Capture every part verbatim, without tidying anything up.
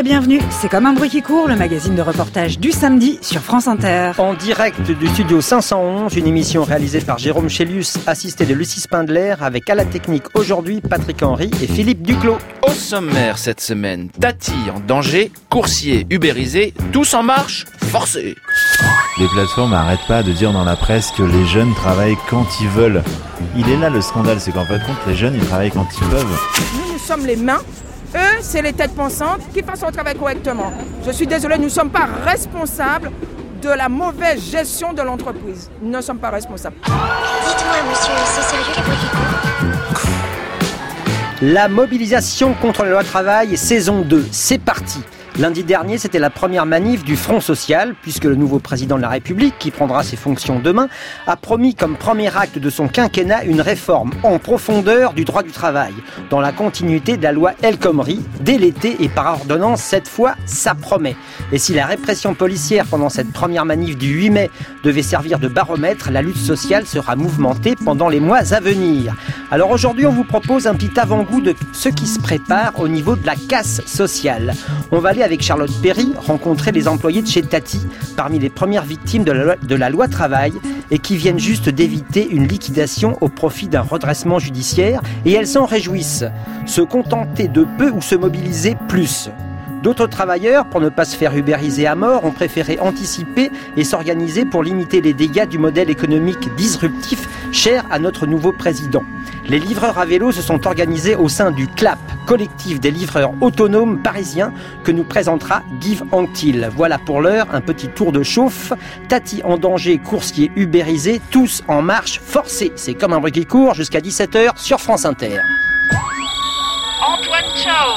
et bienvenue. C'est comme un bruit qui court, le magazine de reportage du samedi sur France Inter. En direct du studio cinq cent onze, une émission réalisée par Jérôme Chélius, assisté de Lucie Spindler, avec à la technique aujourd'hui Patrick Henry et Philippe Duclos. Au sommaire cette semaine, Tati en danger, coursier ubérisé, tous en marche, forcés. Les plateformes n'arrêtent pas de dire dans la presse que les jeunes travaillent quand ils veulent. Il est là le scandale, c'est qu'en fin de compte, les jeunes, ils travaillent quand ils peuvent. Nous, nous sommes les mains. Eux, c'est les têtes pensantes qui fassent leur travail correctement. Je suis désolée, nous ne sommes pas responsables de la mauvaise gestion de l'entreprise. Nous ne sommes pas responsables. Dites-moi, monsieur, c'est sérieux les bruits qui courent ? La mobilisation contre la loi travail, saison deux, c'est parti. Lundi dernier, c'était la première manif du Front Social, puisque le nouveau président de la République, qui prendra ses fonctions demain, a promis comme premier acte de son quinquennat une réforme en profondeur du droit du travail, dans la continuité de la loi El Khomri, dès l'été et par ordonnance, cette fois, ça promet. Et si la répression policière pendant cette première manif du huit mai devait servir de baromètre, la lutte sociale sera mouvementée pendant les mois à venir. Alors aujourd'hui, on vous propose un petit avant-goût de ce qui se prépare au niveau de la casse sociale. On va aller avec Charlotte Perry, rencontrer les employés de chez Tati, parmi les premières victimes de la, loi, de la loi travail, et qui viennent juste d'éviter une liquidation au profit d'un redressement judiciaire, et elles s'en réjouissent. Se contenter de peu ou se mobiliser plus. D'autres travailleurs, pour ne pas se faire ubériser à mort, ont préféré anticiper et s'organiser pour limiter les dégâts du modèle économique disruptif cher à notre nouveau président. Les livreurs à vélo se sont organisés au sein du C L A P, collectif des livreurs autonomes parisiens, que nous présentera Guy Anctil. Voilà pour l'heure un petit tour de chauffe. Tati en danger, coursier ubérisé, tous en marche forcée. C'est comme un bruit qui court jusqu'à dix-sept heures sur France Inter. Antoine Chao.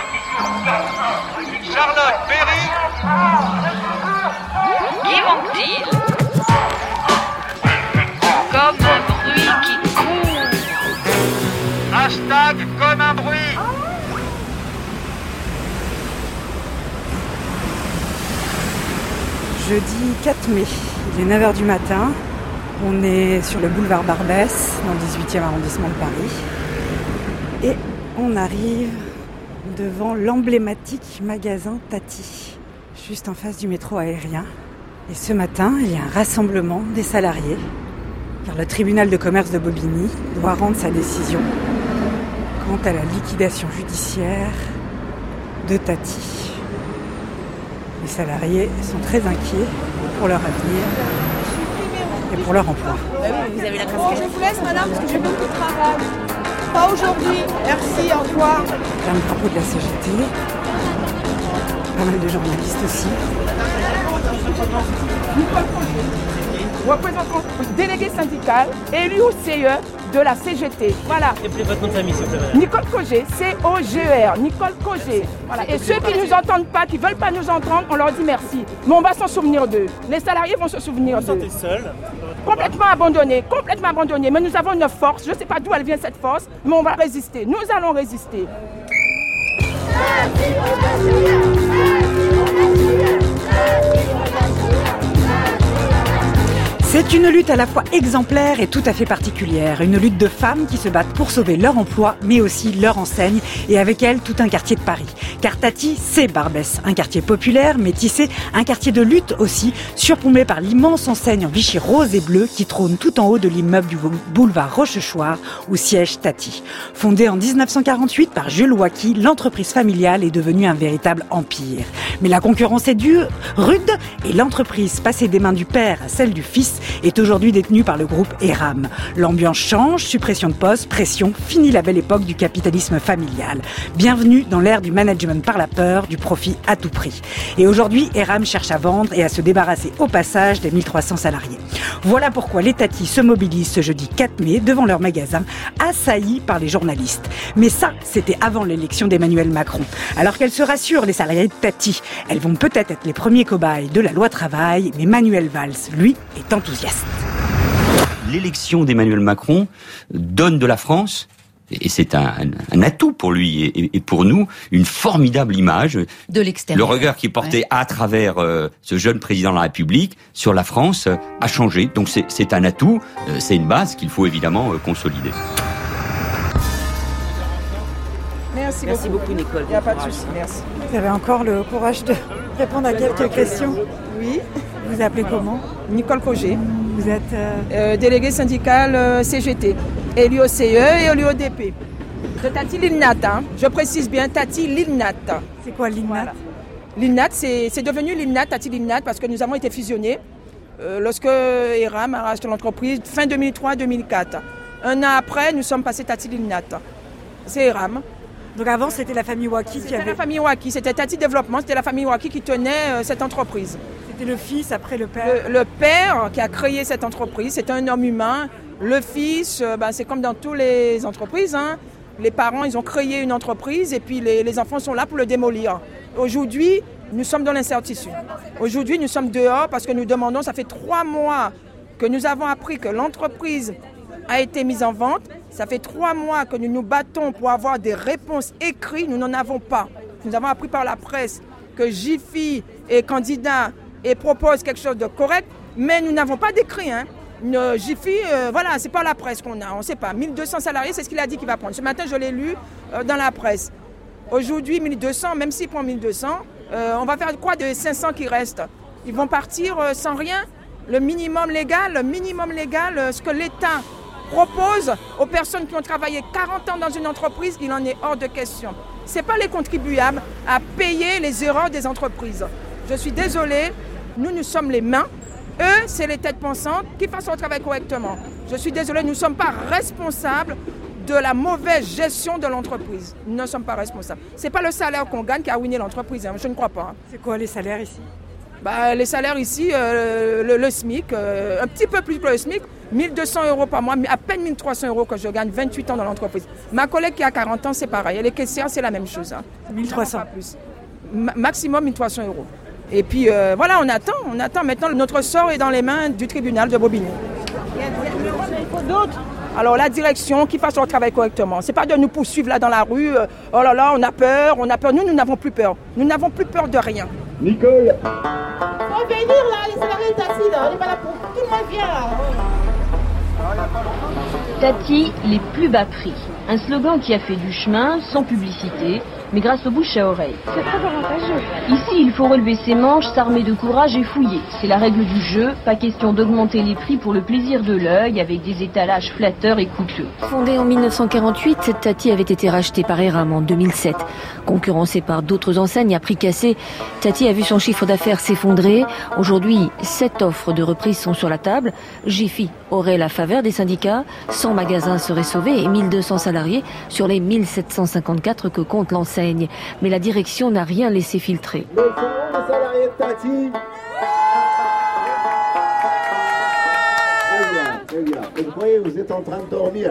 Charlotte Perry. Guy Anctil. Comme un bruit qui court. Hashtag comme un bruit. Jeudi quatre mai, il est neuf heures du matin. On est sur le boulevard Barbès, dans le dix-huitième arrondissement de Paris. Et on arrive devant l'emblématique magasin Tati, juste en face du métro aérien. Et ce matin, il y a un rassemblement des salariés, car le tribunal de commerce de Bobigny doit rendre sa décision quant à la liquidation judiciaire de Tati. Les salariés sont très inquiets pour leur avenir et pour leur emploi. Bah oui, vous avez la casquette. Je vous laisse, madame, parce que j'ai beaucoup de travail. Pas aujourd'hui. Merci, au revoir. Il y a un drapeau de la C G T. Pas mal de journalistes aussi. Représentant délégué syndical, élu au C E de la C G T. Voilà. Et puis votre nom de famille, s'il vous plaît. Nicole Cogé, C O G E R. Nicole Cogé. Voilà. Et ceux qui ne nous entendent pas, qui ne veulent pas nous entendre, on leur dit merci. Mais on va s'en souvenir d'eux. Les salariés vont se souvenir d'eux. Vous vous sentez seul? Complètement abandonnés, complètement abandonnés. Mais nous avons une force. Je ne sais pas d'où elle vient cette force, mais on va résister. Nous allons résister. C'est une lutte à la fois exemplaire et tout à fait particulière. Une lutte de femmes qui se battent pour sauver leur emploi, mais aussi leur enseigne, et avec elles tout un quartier de Paris. Car Tati, c'est Barbès, un quartier populaire, métissé, un quartier de lutte aussi, surplombé par l'immense enseigne en Vichy rose et bleu qui trône tout en haut de l'immeuble du boulevard Rochechouart, où siège Tati. Fondée en dix-neuf cent quarante-huit par Jules Wacky, l'entreprise familiale est devenue un véritable empire. Mais la concurrence est dure, rude, et l'entreprise passée des mains du père à celle du fils est aujourd'hui détenue par le groupe Eram. L'ambiance change, suppression de postes, pression, fini la belle époque du capitalisme familial. Bienvenue dans l'ère du management par la peur, du profit à tout prix. Et aujourd'hui, Eram cherche à vendre et à se débarrasser au passage des mille trois cents salariés. Voilà pourquoi les Tati se mobilisent ce jeudi quatre mai devant leur magasin, assaillis par les journalistes. Mais ça, c'était avant l'élection d'Emmanuel Macron. Alors qu'elles se rassurent, les salariés de Tati, elles vont peut-être être les premiers cobayes de la loi travail, mais Manuel Valls, lui, est enthousiaste. L'élection d'Emmanuel Macron donne de la France, et c'est un, un, un atout pour lui et, et pour nous, une formidable image de l'extérieur. Le regard qui est porté ouais. à travers euh, ce jeune président de la République sur la France euh, a changé. Donc c'est, c'est un atout, euh, c'est une base qu'il faut évidemment euh, consolider. Merci, Merci beaucoup, beaucoup Nicole. Il n'y a pas de souci, merci. Vous avez encore le courage de répondre à quelques questions. Oui. Vous vous appelez comment? Nicole Cogé. Vous êtes euh... Euh, déléguée syndicale euh, C G T, élue au C E et élue au D P. De Tati Lilnat, hein. Je précise bien Tati Lilnat. C'est quoi Lilnat? Voilà. Lilnat, c'est, c'est devenu Lilnat, Tati Lilnat, parce que nous avons été fusionnés euh, lorsque Eram a racheté l'entreprise fin deux mille trois deux mille quatre. Un an après, nous sommes passés Tati Lilnat. C'est Eram. Donc avant, c'était la famille Waki qui avait... C'était la famille Waki, c'était Tati Développement, c'était la famille Waki qui tenait euh, cette entreprise. C'était le fils, après le père. Le, le père qui a créé cette entreprise, c'est un homme humain. Le fils, euh, ben, c'est comme dans toutes les entreprises, hein. Les parents, ils ont créé une entreprise et puis les, les enfants sont là pour le démolir. Aujourd'hui, nous sommes dans l'incertitude. Aujourd'hui, nous sommes dehors parce que nous demandons, ça fait trois mois que nous avons appris que l'entreprise a été mise en vente. Ça fait trois mois que nous nous battons pour avoir des réponses écrites. Nous n'en avons pas. Nous avons appris par la presse que Jiffy est candidat et propose quelque chose de correct, mais nous n'avons pas d'écrit. Hein. Jiffy, euh, voilà, c'est pas la presse qu'on a, on ne sait pas. mille deux cents salariés, c'est ce qu'il a dit qu'il va prendre. Ce matin, je l'ai lu euh, dans la presse. Aujourd'hui, mille deux cents, même s'il prend mille deux cents, euh, on va faire quoi de cinq cents qui restent? Ils vont partir euh, sans rien? Le minimum légal, le minimum légal, euh, ce que l'État propose aux personnes qui ont travaillé quarante ans dans une entreprise, il en est hors de question. Ce n'est pas les contribuables à payer les erreurs des entreprises. Je suis désolée, nous, nous sommes les mains. Eux, c'est les têtes pensantes qui fassent leur travail correctement. Je suis désolée, nous ne sommes pas responsables de la mauvaise gestion de l'entreprise. Nous ne sommes pas responsables. Ce n'est pas le salaire qu'on gagne qui a ruiné l'entreprise, hein. Je ne crois pas. C'est quoi les salaires ici? Bah, les salaires ici, euh, le, le SMIC, euh, un petit peu plus que le SMIC, mille deux cents euros par mois, à peine mille trois cents euros que je gagne, vingt-huit ans dans l'entreprise. Ma collègue qui a quarante ans, c'est pareil. Et les caissières, c'est la même chose. Hein. mille trois cents plus. Ma- maximum mille trois cents euros. Et puis euh, voilà, on attend, on attend. Maintenant, notre sort est dans les mains du tribunal de Bobigny. Il faut d'autres. Alors la direction, qui fasse leur travail correctement. C'est pas de nous poursuivre là dans la rue. Euh, oh là là, on a peur, on a peur. Nous, nous n'avons plus peur. Nous n'avons plus peur de rien. Nicole. On va venir là, les salariés de Tati, là. On n'est pas là pour... Tout le monde vient là. Tati, les plus bas prix. Un slogan qui a fait du chemin, sans publicité, mais grâce au bouche à oreille. C'est très avantageux. Ici, il faut relever ses manches, s'armer de courage et fouiller. C'est la règle du jeu, pas question d'augmenter les prix pour le plaisir de l'œil, avec des étalages flatteurs et coûteux. Fondée en mille neuf cent quarante-huit, Tati avait été rachetée par Eram en deux mille sept. Concurrencée par d'autres enseignes à prix cassé, Tati a vu son chiffre d'affaires s'effondrer. Aujourd'hui, sept offres de reprise sont sur la table. Jiffy aurait la faveur des syndicats, cent magasins seraient sauvés et mille deux cents salariés sur les mille sept cent cinquante-quatre que compte l'enseigne. Mais la direction n'a rien laissé filtrer. Le fonds des salariés de Tati. Très bien, très bien. Et vous voyez, vous êtes en train de dormir.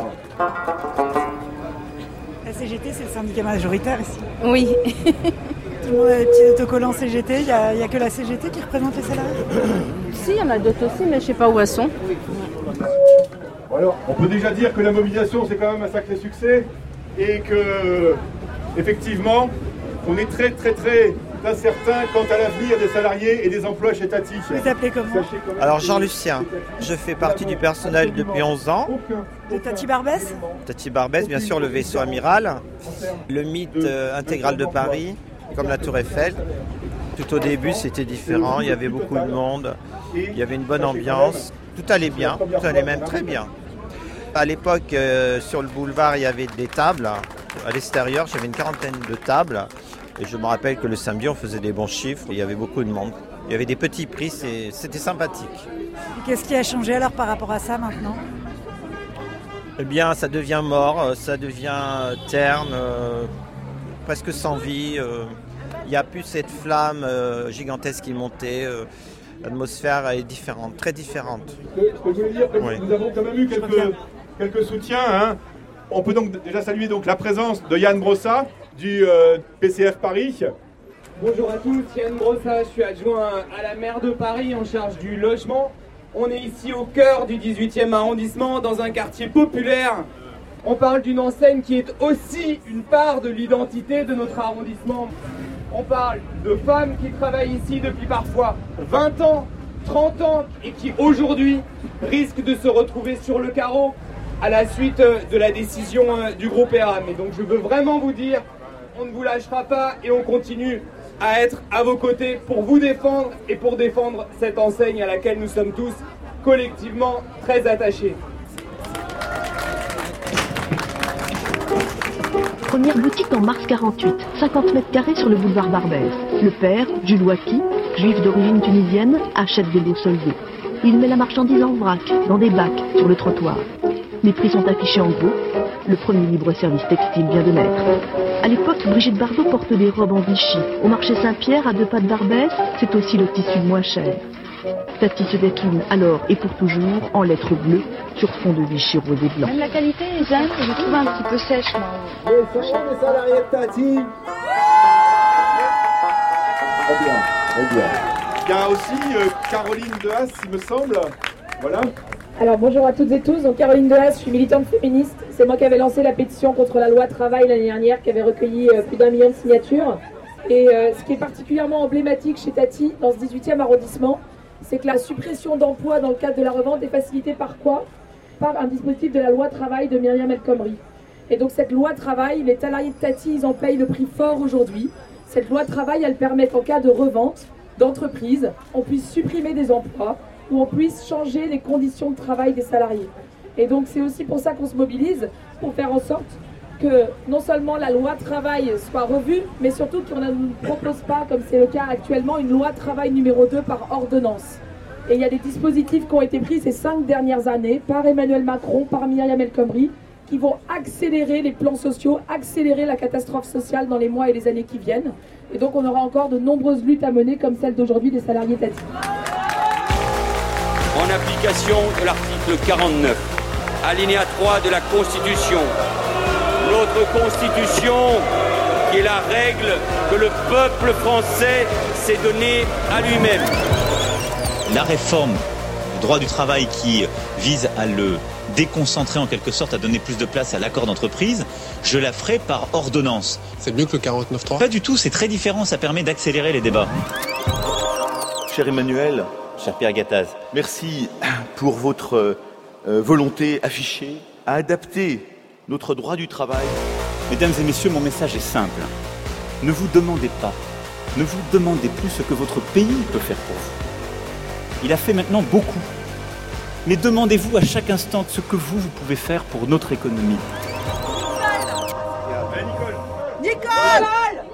La C G T, c'est le syndicat majoritaire ici. Oui. Tout le monde a des petits autocollants C G T. Il n'y a, a que la C G T qui représente les salariés? Si, il y en a d'autres aussi, mais je ne sais pas où elles sont. Alors, on peut déjà dire que la mobilisation, c'est quand même un sacré succès et que, effectivement, on est très, très, très incertain quant à l'avenir des salariés et des emplois chez Tati. Vous appelez comment? Alors, Jean-Lucien, je fais partie du personnel depuis onze ans. De Tati Barbès? Tati Barbès, bien sûr, le vaisseau amiral, le mythe euh, intégral de Paris, comme la Tour Eiffel. Tout au début, c'était différent, il y avait beaucoup de monde, il y avait une bonne ambiance, tout allait bien, tout allait même très bien. À l'époque, euh, sur le boulevard, il y avait des tables. À l'extérieur, j'avais une quarantaine de tables. Et je me rappelle que le samedi, on faisait des bons chiffres. Il y avait beaucoup de monde. Il y avait des petits prix, c'est, c'était sympathique. Et qu'est-ce qui a changé alors par rapport à ça maintenant? Eh bien, ça devient mort, ça devient terne, euh, presque sans vie. Euh, il n'y a plus cette flamme euh, gigantesque qui montait. Euh, l'atmosphère est différente, très différente. Ce que je voulais dire, que oui. Nous avons quand même eu quelques, quelques soutiens. Hein. On peut donc déjà saluer donc la présence de Yann Brossa du euh, P C F Paris. Bonjour à tous, Yann Brossa, je suis adjoint à la maire de Paris en charge du logement. On est ici au cœur du dix-huitième arrondissement, dans un quartier populaire. On parle d'une enseigne qui est aussi une part de l'identité de notre arrondissement. On parle de femmes qui travaillent ici depuis parfois vingt ans, trente ans et qui aujourd'hui risquent de se retrouver sur le carreau à la suite de la décision du groupe Eram. Et donc je veux vraiment vous dire on ne vous lâchera pas et on continue à être à vos côtés pour vous défendre et pour défendre cette enseigne à laquelle nous sommes tous collectivement très attachés. Première boutique en mars quarante-huit, cinquante mètres carrés sur le boulevard Barbès. Le père, Jules Waki, juif d'origine tunisienne, achète des lots soldés. Il met la marchandise en vrac, dans des bacs, sur le trottoir. Les prix sont affichés en gros. Le premier libre-service textile vient de naître. À l'époque, Brigitte Bardot porte des robes en Vichy. Au marché Saint-Pierre, à deux pas de Barbès, c'est aussi le tissu le moins cher. Tati se décline alors et pour toujours en lettres bleues sur fond de Vichy rose et blanc. Même la qualité, j'aime, je trouve un petit peu sèche, moi. Les salariés de Tati. Très bien, très bien. Il y a aussi euh, Caroline Dehaas, il me semble. Voilà. Alors bonjour à toutes et tous, donc Caroline Dehaas, je suis militante féministe. C'est moi qui avais lancé la pétition contre la loi travail l'année dernière, qui avait recueilli euh, plus d'un million de signatures. Et euh, ce qui est particulièrement emblématique chez Tati, dans ce dix-huitième arrondissement, c'est que la suppression d'emplois dans le cadre de la revente est facilitée par quoi? Par un dispositif de la loi travail de Myriam El Khomri. Et donc cette loi travail, les salariés de Tati, ils en payent le prix fort aujourd'hui. Cette loi travail, elle permet qu'en cas de revente d'entreprise, on puisse supprimer des emplois ou on puisse changer les conditions de travail des salariés. Et donc c'est aussi pour ça qu'on se mobilise, pour faire en sorte que non seulement la loi travail soit revue, mais surtout qu'on ne nous propose pas, comme c'est le cas actuellement, une loi travail numéro deux par ordonnance. Et il y a des dispositifs qui ont été pris ces cinq dernières années par Emmanuel Macron, par Myriam El Khomri, qui vont accélérer les plans sociaux, accélérer la catastrophe sociale dans les mois et les années qui viennent. Et donc on aura encore de nombreuses luttes à mener, comme celle d'aujourd'hui des salariés Tati. En application de l'article quarante-neuf, alinéa trois de la Constitution, notre Constitution, qui est la règle que le peuple français s'est donnée à lui-même. La réforme du droit du travail qui vise à le déconcentrer en quelque sorte, à donner plus de place à l'accord d'entreprise, je la ferai par ordonnance. C'est mieux que le quarante-neuf trois ? Pas du tout, c'est très différent, ça permet d'accélérer les débats. Cher Emmanuel, cher Pierre Gattaz, merci pour votre euh, volonté affichée à adapter notre droit du travail. Mesdames et messieurs, mon message est simple. Ne vous demandez pas, ne vous demandez plus ce que votre pays peut faire pour vous. Il a fait maintenant beaucoup. Mais demandez-vous à chaque instant ce que vous, vous pouvez faire pour notre économie. Nicole Nicole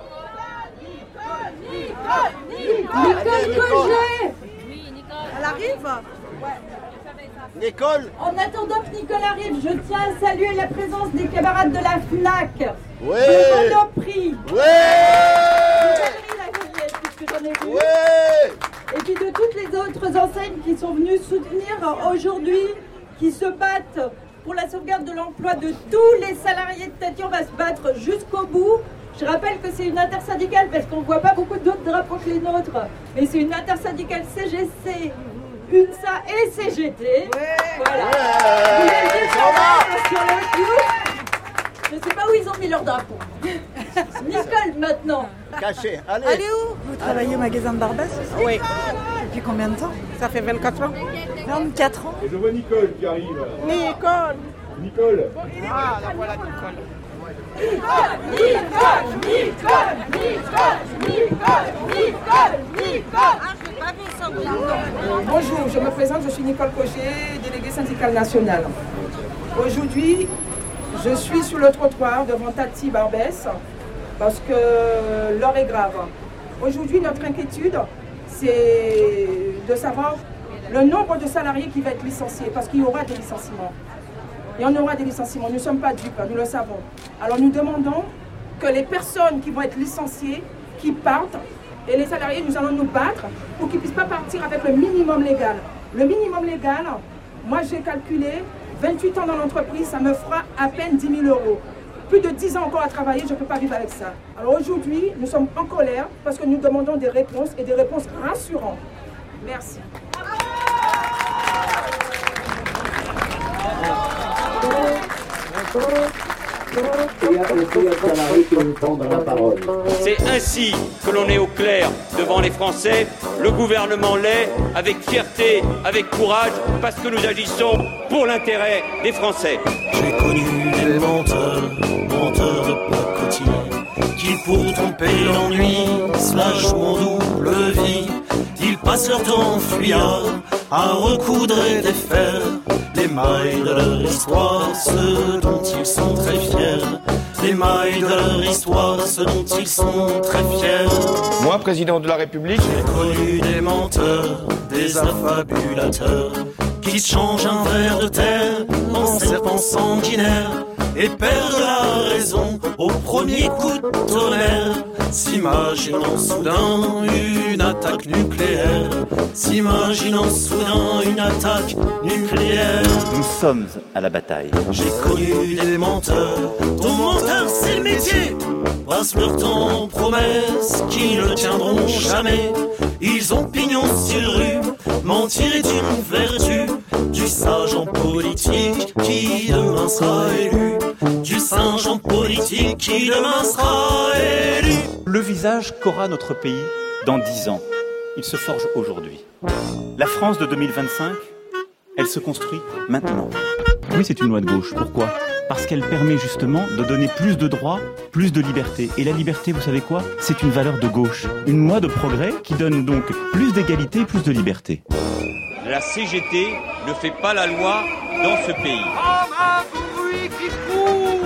Nicole Cogé. Elle arrive? Nicole. En attendant que Nicole arrive, je tiens à saluer la présence des camarades de la FNAC. Ouais. De Monoprix. Ouais. Puisque j'en ai vu. Ouais. Et puis de toutes les autres enseignes qui sont venues soutenir aujourd'hui, qui se battent pour la sauvegarde de l'emploi de tous les salariés de Tati. On va se battre jusqu'au bout. Je rappelle que c'est une intersyndicale parce qu'on ne voit pas beaucoup d'autres drapeaux que les nôtres. Mais c'est une intersyndicale C G C, UNSA et C G T. Ouais. Voilà. Ouais. Vous l'avez dit sur le cul. Je ne sais pas où ils ont mis leur drapeau. Nicole maintenant. Caché. Allez. Allez où? Vous travaillez au magasin de Barbès aussi? Oui. Depuis combien de temps? Ça fait vingt-quatre ans. vingt-quatre ans. Et je vois Nicole qui arrive. Nicole. Nicole. Ah, la voilà Nicole. Nicole, Nicole, Nicole, Nicole, Nicole, Nicole, Nicole. Ah, je n'ai pas vu ça. Bonjour, je me présente, je suis Nicole Cogé, déléguée syndicale nationale. Aujourd'hui, je suis sur le trottoir devant Tati Barbès parce que l'heure est grave. Aujourd'hui, notre inquiétude, c'est de savoir le nombre de salariés qui va être licenciés, parce qu'il y aura des licenciements. Il y en aura des licenciements, nous ne sommes pas dupes, nous le savons. Alors nous demandons que les personnes qui vont être licenciées, qui partent, et les salariés, nous allons nous battre pour qu'ils ne puissent pas partir avec le minimum légal. Le minimum légal, moi j'ai calculé, vingt-huit ans dans l'entreprise, ça me fera à peine dix mille euros. Plus de dix ans encore à travailler, je ne peux pas vivre avec ça. Alors aujourd'hui, nous sommes en colère parce que nous demandons des réponses et des réponses rassurantes. Merci. C'est ainsi que l'on est au clair devant les Français. Le gouvernement l'est avec fierté, avec courage, parce que nous agissons pour l'intérêt des Français. J'ai connu des menteurs, menteurs de pacotille, qui pour tromper l'ennui, cela joue en double vie. Ils passent leur temps en fuyard à recoudre et défaire les mailles de leur histoire, ce dont ils sont très fiers. Les mailles de leur histoire, ce dont ils sont très fiers. Moi, président de la République, j'ai connu des menteurs, des affabulateurs, qui changent un ver de terre en serpent sanguinaire et perdent la raison au premier coup de tonnerre, s'imaginant soudain une attaque nucléaire, s'imaginant soudain une attaque nucléaire. Nous sommes à la bataille. J'ai connu des menteurs, dont menteur c'est le métier, passent leur temps en promesses qui ne tiendront jamais. Ils ont pignon sur rue, mentir est une vertu du sage en politique qui demain sera élu, du singe en politique qui demain sera élu. Le visage qu'aura notre pays dans dix ans, il se forge aujourd'hui. La France de deux mille vingt-cinq, elle se construit maintenant. Oui, c'est une loi de gauche. Pourquoi ? Parce qu'elle permet justement de donner plus de droits, plus de liberté. Et la liberté, vous savez quoi ? C'est une valeur de gauche. Une loi de progrès qui donne donc plus d'égalité et plus de liberté. La C G T ne fait pas la loi dans ce pays. Comme un bruit qui court.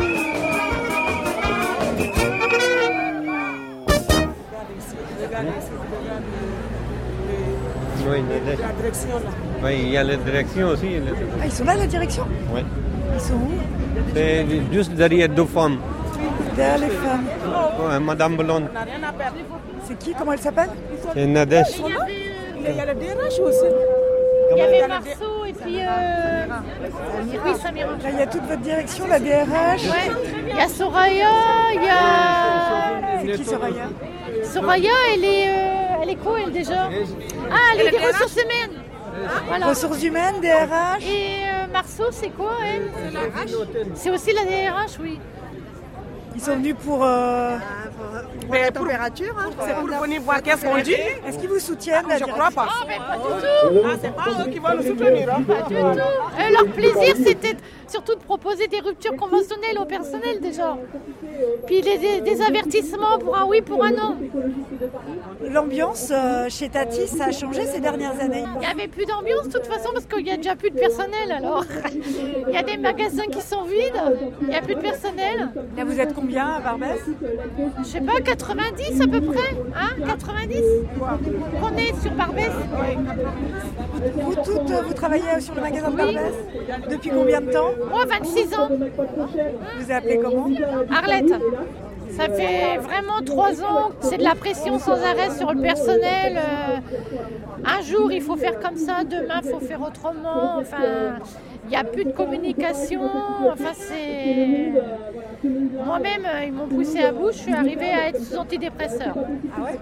Oui, la direction là. Oui, il y a la direction aussi. Ah, ils sont là, la direction ? Oui. Ils sont où ? C'est juste derrière deux femmes. Derrière les femmes. Ouais, Madame Blonde. C'est qui ? Comment elle s'appelle ? C'est Nadège. Il y a le D R H aussi. Il y avait Marceau et puis euh... oui, Samira. Là, il y a toute votre direction, la D R H. Ouais. Il y a Soraya, il y a... C'est qui Soraya ? Soraya, elle est, euh... elle est quoi elle déjà ? Ah, elle est des ressources humaines. Voilà. Ressources humaines, D R H. Et euh, Marceau, c'est quoi elle ? C'est aussi la D R H, oui. Ils sont venus pour... Euh... Pour la température, hein, c'est pour venir voir qu'est-ce qu'on dit. Est-ce qu'ils vous soutiennent? Ah, je ne crois pas. Ah, mais pas du tout. Ah, c'est pas eux qui vont nous soutenir. Hein. Pas du tout. Euh, leur plaisir, c'était surtout de proposer des ruptures conventionnelles au personnel déjà. Puis les, des, des avertissements pour un oui, pour un non. L'ambiance euh, chez Tati, ça a changé ces dernières années? Il n'y avait plus d'ambiance de toute façon parce qu'il n'y a déjà plus de personnel alors. Il y a des magasins qui sont vides, il n'y a plus de personnel. Là vous êtes combien à Barbès? Je sais pas, quatre-vingt-dix à peu près, hein, quatre-vingt-dix qu'on est sur Barbès. Vous toutes, vous travaillez sur le magasin de Barbès? Depuis combien de temps? Moi, vingt-six ans. Vous vous appelez comment? Arlette. Ça fait vraiment trois ans que c'est de la pression sans arrêt sur le personnel. Un jour, il faut faire comme ça, demain, il faut faire autrement. Enfin, il n'y a plus de communication. Enfin, c'est... Moi-même, ils m'ont poussé à bout. Je suis arrivée à être sous antidépresseur. Ah ouais?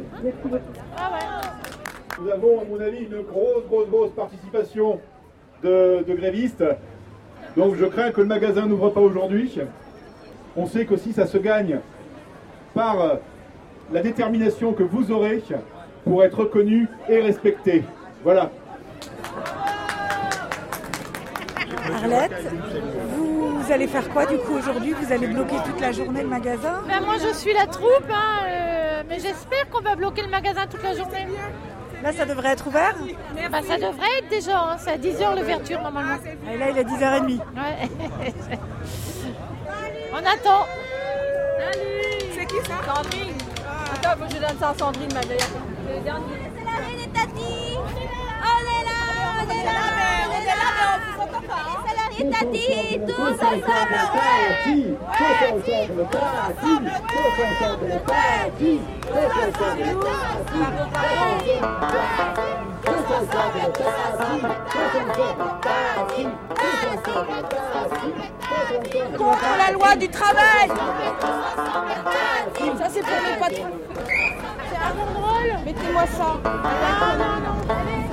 Ah ouais. Nous avons, à mon avis, une grosse, grosse, grosse participation de, de grévistes. Donc, je crains que le magasin n'ouvre pas aujourd'hui. On sait qu'aussi ça se gagne par la détermination que vous aurez pour être reconnu et respecté. Voilà. Arlette, vous allez faire quoi du coup aujourd'hui? Vous allez bloquer toute la journée le magasin? Ben moi je suis la troupe, hein, euh, mais j'espère qu'on va bloquer le magasin toute la journée. Là ça devrait être ouvert? Ben, ça devrait être déjà, hein, c'est à dix heures l'ouverture normalement. Et là il est dix heures trente. Ouais. On attend. Salut. C'est qui ça? Sandrine. Ah. Attends, faut que je donne ça à Sandrine, ma meilleure. C'est le dernier. C'est la reine de Tati. On est là, on est là, on est là, mais on vous entend pas. C'est la reine de Tati. Tous ensemble, Tati. Tous ensemble, Tati. Tous ensemble, Tati. Tous ensemble, Tati. Tous ensemble, Tati. Tous ensemble, Tati. Contre la loi du travail. Ça c'est pour mes patrons. C'est un bon drôle. Mettez-moi ça. Non, non, non.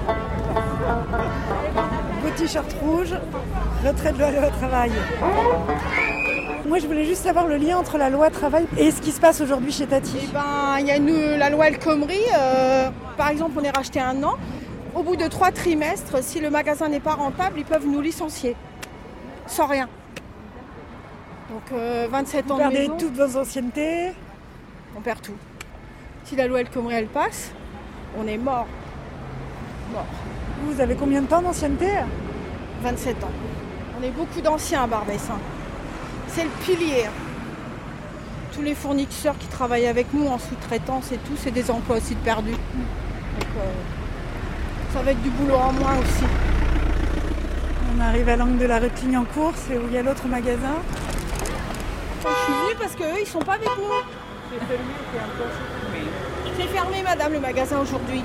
Beau t-shirt rouge, retrait de loi de travail. Moi je voulais juste savoir le lien entre la loi travail et ce qui se passe aujourd'hui chez Tati. Eh ben, il y a une, la loi El Khomri. Euh, par exemple, on est racheté un an. Au bout de trois trimestres, si le magasin n'est pas rentable, ils peuvent nous licencier. Sans rien. Donc euh, vingt-sept ans de maison. Vous perdez toutes vos anciennetés. on perd tout. Si la loi El Khomri elle passe, on est mort. Mort. Vous avez combien de temps d'ancienneté ? vingt-sept ans. On est beaucoup d'anciens à Barbès. Hein. C'est le pilier. Tous les fournisseurs qui travaillent avec nous en sous-traitance et tout, c'est des emplois aussi de perdus. Donc, euh, ça va être du boulot en moins aussi. On arrive à l'angle de la rue de Clignancourt, c'est où il y a l'autre magasin. Je suis venue parce qu'eux, ils sont pas avec nous. C'est fermé, c'est un peu... C'est fermé, madame, le magasin aujourd'hui.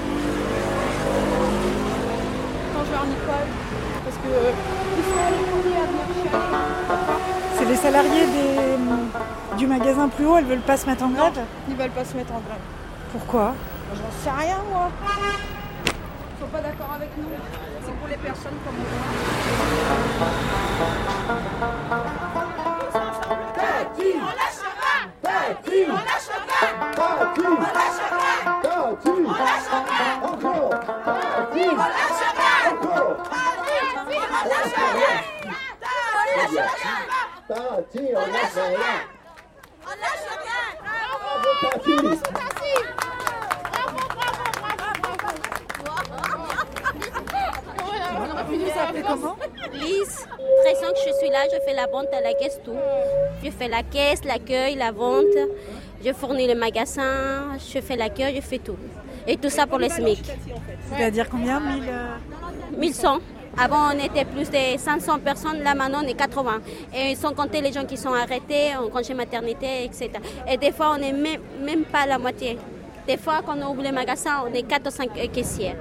Quand je vais en Nicole, parce que euh, ils sont allés à venir chercher. C'est les salariés des, du magasin plus haut, elles veulent pas se mettre en grève ? Ils veulent pas se mettre en grève. Pourquoi ? J'en sais rien, moi. Ils sont pas d'accord avec nous. C'est pour les personnes comme moi. Tati, on lâchera. Tati, on lâchera. Tati, on lâchera. Tati, on lâchera. Encore. Tati, on lâchera. Encore. Tati, on lâchera. Tati, on lâchera. On lâchera. Bravo, Tati. Vous appelez comment ? Lise, treize ans que je suis là, je fais la vente à la caisse, tout. Je fais la caisse, l'accueil, la vente, je fournis le magasin, je fais l'accueil, je fais tout. Et tout ça pour les SMIC. C'est-à-dire combien ? mille cent. Avant, on était plus de cinq cents personnes, là maintenant, on est quatre-vingts. Et sans compter les gens qui sont arrêtés en congé maternité, et cetera. Et des fois, on n'est même, même pas la moitié. Des fois, quand on ouvre le magasin, on est quatre ou cinq caissières.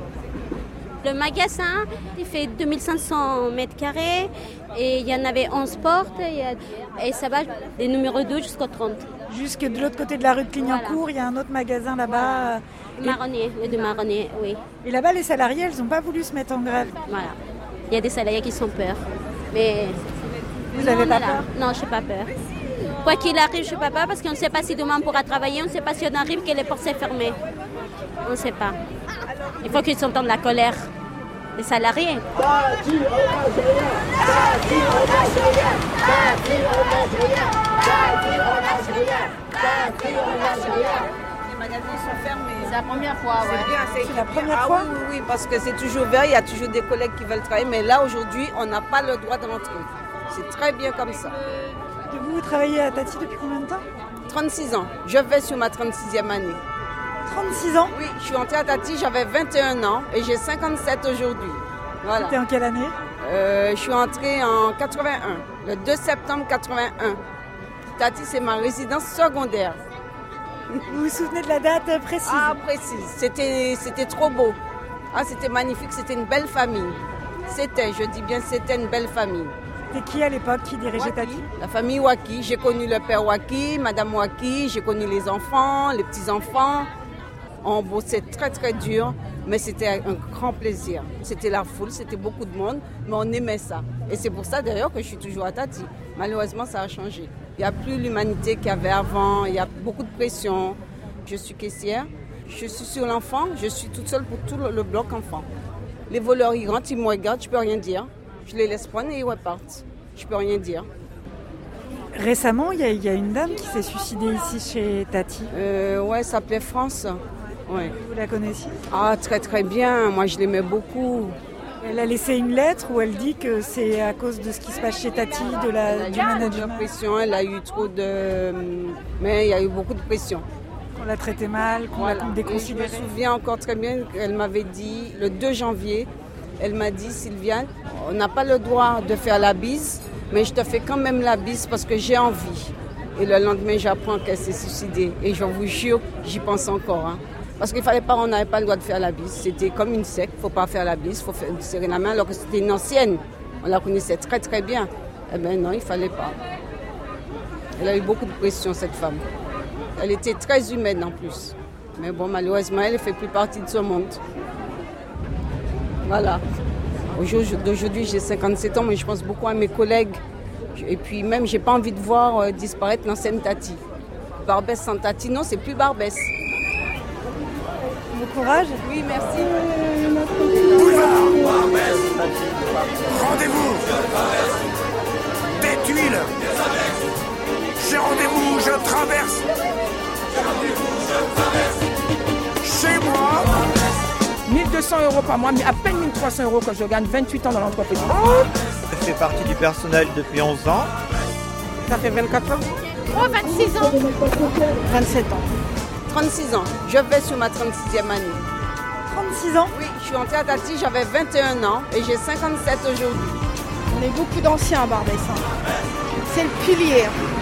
Le magasin, il fait deux mille cinq cents mètres carrés et il y en avait onze portes et, et ça va des numéros douze jusqu'au trente. Jusque de l'autre côté de la rue de Clignancourt, voilà. Il y a un autre magasin là-bas. Le marronnier, le de marronnier, oui. Et là-bas, les salariés, elles n'ont pas voulu se mettre en grève. Voilà. Il y a des salariés qui sont peur. Mais vous n'avez pas peur ? Non, je n'ai pas peur. Quoi qu'il arrive, je n'ai pas peur parce qu'on ne sait pas si demain on pourra travailler, on ne sait pas si on arrive que les portes sont fermées. On ne sait pas. Il faut qu'ils s'entendent la colère des salariés. Tati, on lâche rien. Tati, on lâche rien. Tati, on lâche rien. Tati, on lâche rien. Tati, on lâche rien. Les magasins sont fermés. C'est la première fois, ouais. C'est bien, c'est, c'est la première ah, fois oui, oui, oui, parce que c'est toujours vert, il y a toujours des collègues qui veulent travailler, mais là aujourd'hui, on n'a pas le droit de rentrer. C'est très bien comme ça. Et vous, vous travaillez à Tati depuis combien de temps ? trente-six ans. Je vais sur ma trente-sixième année. trente-six ans ? Oui, je suis entrée à Tati, j'avais vingt et un ans et j'ai cinquante-sept aujourd'hui. Voilà. C'était en quelle année ? euh, Je suis entrée en quatre-vingt-un, le deux septembre quatre-vingt-un. Tati, c'est ma résidence secondaire. Vous vous souvenez de la date précise ? Ah, précise. C'était, c'était trop beau. Ah, c'était magnifique, c'était une belle famille. C'était, je dis bien, c'était une belle famille. C'était qui à l'époque qui dirigeait Tati ? La famille Waki. J'ai connu le père Waki, madame Waki, j'ai connu les enfants, les petits-enfants. On bossait très très dur, mais c'était un grand plaisir. C'était la foule, c'était beaucoup de monde, mais on aimait ça. Et c'est pour ça d'ailleurs que je suis toujours à Tati. Malheureusement, ça a changé. Il n'y a plus l'humanité qu'il y avait avant, il y a beaucoup de pression. Je suis caissière, je suis sur l'enfant, je suis toute seule pour tout le bloc enfant. Les voleurs, ils rentrent, ils me regardent, je ne peux rien dire. Je les laisse prendre et ils repartent. Je ne peux rien dire. Récemment, il y, y a une dame qui s'est suicidée ici chez Tati. Euh, ouais, elle s'appelait France. Ouais. Vous la connaissiez ? Ah, très très bien. Moi, je l'aimais beaucoup. Elle a laissé une lettre où elle dit que c'est à cause de ce qui se passe chez Tati, de la, du management. De pression, elle a eu trop de... Mais il y a eu beaucoup de pression. Qu'on l'a traitée mal, qu'on voilà. l'a déconsidérée. Je me souviens encore très bien qu'elle m'avait dit, le deux janvier, elle m'a dit, Sylviane, on n'a pas le droit de faire la bise, mais je te fais quand même la bise parce que j'ai envie. Et le lendemain, j'apprends qu'elle s'est suicidée. Et je vous jure, j'y pense encore. Hein. Parce qu'il fallait pas, on n'avait pas le droit de faire la bise. C'était comme une secte, il ne faut pas faire la bise, il faut faire, serrer la main, alors que c'était une ancienne. On la connaissait très très bien. Eh bien non, il ne fallait pas. Elle a eu beaucoup de pression, cette femme. Elle était très humaine en plus. Mais bon, malheureusement, elle ne fait plus partie de ce monde. Voilà. D'aujourd'hui, j'ai cinquante-sept ans, mais je pense beaucoup à mes collègues. Et puis même, je n'ai pas envie de voir euh, disparaître l'ancienne Tati. Barbès sans Tati, non, c'est plus Barbès. Bon courage. Oui, merci. Boulevard Barbès. Rendez-vous. Des tuiles. J'ai rendez-vous, je traverse. euros par mois, mais à peine mille trois cents euros que je gagne vingt-huit ans dans l'entreprise. Je fais partie du personnel depuis onze ans. Ça fait vingt-quatre ans. Oh, vingt-six ans. vingt-sept ans. trente-six ans. Je vais sur ma trente-sixième année. trente-six ans? Oui, je suis entrée à Tati, j'avais vingt et un ans et j'ai cinquante-sept aujourd'hui. On est beaucoup d'anciens à Barbès. Hein. C'est le pilier.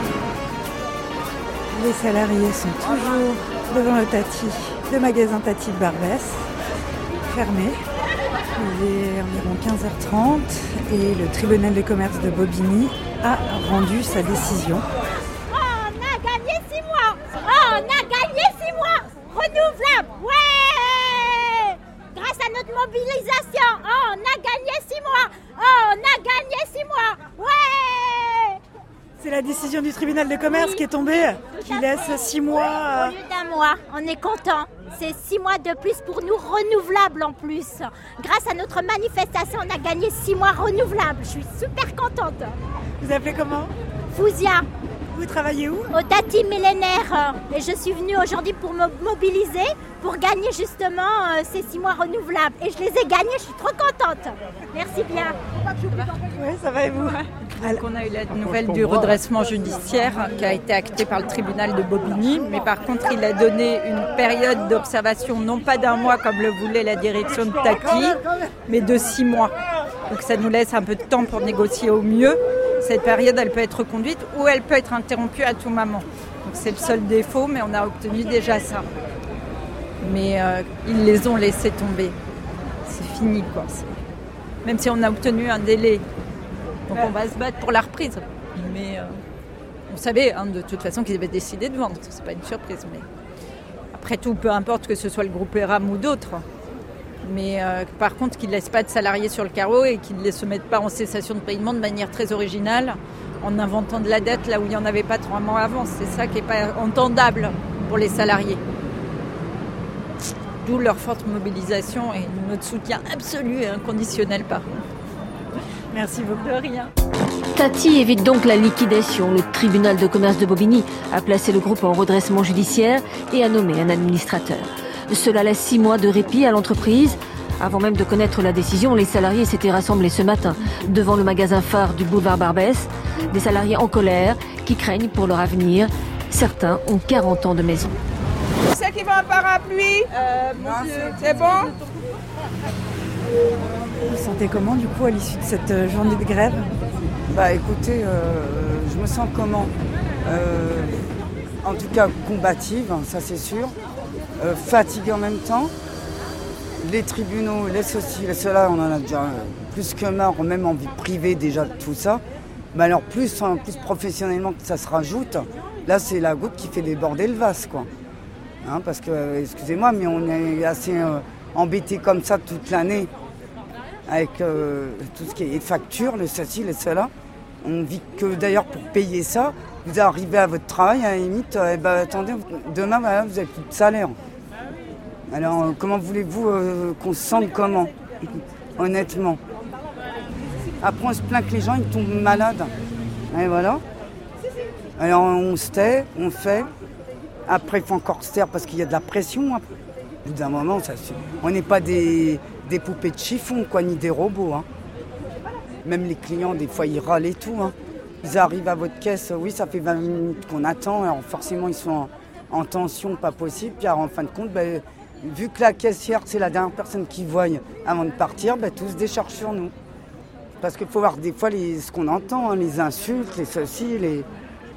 Les salariés sont toujours devant le Tati, le magasin Tati de Barbès, fermé. Il est environ quinze heures trente et le tribunal de commerce de Bobigny a rendu sa décision. Oh, on a gagné six mois. Oh, on a gagné six mois. Renouvelable. Ouais. Grâce à notre mobilisation. Oh, on a gagné six mois. Oh, on a gagné six mois. Ouais. C'est la décision du tribunal de commerce oui. qui est tombée, qui laisse six mois. Au lieu d'un mois, on est content. C'est six mois de plus pour nous, renouvelables en plus. Grâce à notre manifestation, on a gagné six mois renouvelables. Je suis super contente. Vous appelez comment? Fouzia. Vous travaillez où? Au Tati millénaire. Et je suis venue aujourd'hui pour me mobiliser, pour gagner justement euh, ces six mois renouvelables. Et je les ai gagnés, je suis trop contente. Merci bien. Oui, ça va et vous? Donc on a eu la nouvelle du redressement judiciaire qui a été acté par le tribunal de Bobigny, mais par contre il a donné une période d'observation non pas d'un mois comme le voulait la direction de Tati, mais de six mois. Donc ça nous laisse un peu de temps pour négocier au mieux. Cette période elle peut être reconduite ou elle peut être interrompue à tout moment. Donc c'est le seul défaut, mais on a obtenu déjà ça. Mais euh, ils les ont laissés tomber. C'est fini quoi. Même si on a obtenu un délai. Donc on va se battre pour la reprise. Mais euh, on savait hein, de toute façon qu'ils avaient décidé de vendre. C'est pas une surprise. Mais après tout, peu importe que ce soit le groupe Eram ou d'autres. Mais euh, par contre, qu'ils ne laissent pas de salariés sur le carreau et qu'ils ne se mettent pas en cessation de paiement de manière très originale en inventant de la dette là où il n'y en avait pas trois mois avant. C'est ça qui n'est pas entendable pour les salariés. D'où leur forte mobilisation et notre soutien absolu et inconditionnel par contre. Merci beaucoup. De rien. Tati évite donc la liquidation. Le tribunal de commerce de Bobigny a placé le groupe en redressement judiciaire et a nommé un administrateur. Cela laisse six mois de répit à l'entreprise. Avant même de connaître la décision, les salariés s'étaient rassemblés ce matin devant le magasin phare du boulevard Barbès. Des salariés en colère qui craignent pour leur avenir. Certains ont quarante ans de maison. C'est qui veut un parapluie euh, C'est bon? Vous sentez comment du coup à l'issue de cette journée de grève? Bah écoutez, euh, je me sens comment euh, En tout cas combative, ça c'est sûr. Euh, fatiguée en même temps. Les tribunaux, les ceci, les cela, on en a déjà plus que marre, même en vie privée déjà de tout ça. Mais alors plus, hein, plus professionnellement que ça se rajoute, là c'est la goutte qui fait déborder le vase quoi. Hein, parce que, excusez-moi, mais on est assez euh, embêtés comme ça toute l'année. Avec euh, tout ce qui est facture, le ceci, le cela. On vit que d'ailleurs pour payer ça, vous arrivez à votre travail, à la limite, euh, ben, attendez, demain voilà, vous n'avez plus de salaire. Alors euh, comment voulez-vous euh, qu'on se sente comment? Honnêtement. Après on se plaint que les gens ils tombent malades. Et voilà. Alors on se tait, on fait. Après il faut encore se taire parce qu'il y a de la pression. Au bout d'un moment, ça, on n'est pas des... des poupées de chiffon, quoi, ni des robots. Hein. Même les clients, des fois, ils râlent et tout. Hein. Ils arrivent à votre caisse, oui, ça fait vingt minutes qu'on attend. Alors forcément, ils sont en, en tension, pas possible. Puis alors, en fin de compte, ben, vu que la caissière, c'est la dernière personne qu'ils voient avant de partir, ben, tout se décharge sur nous. Parce qu'il faut voir des fois les, ce qu'on entend, hein, les insultes, les ceci, les...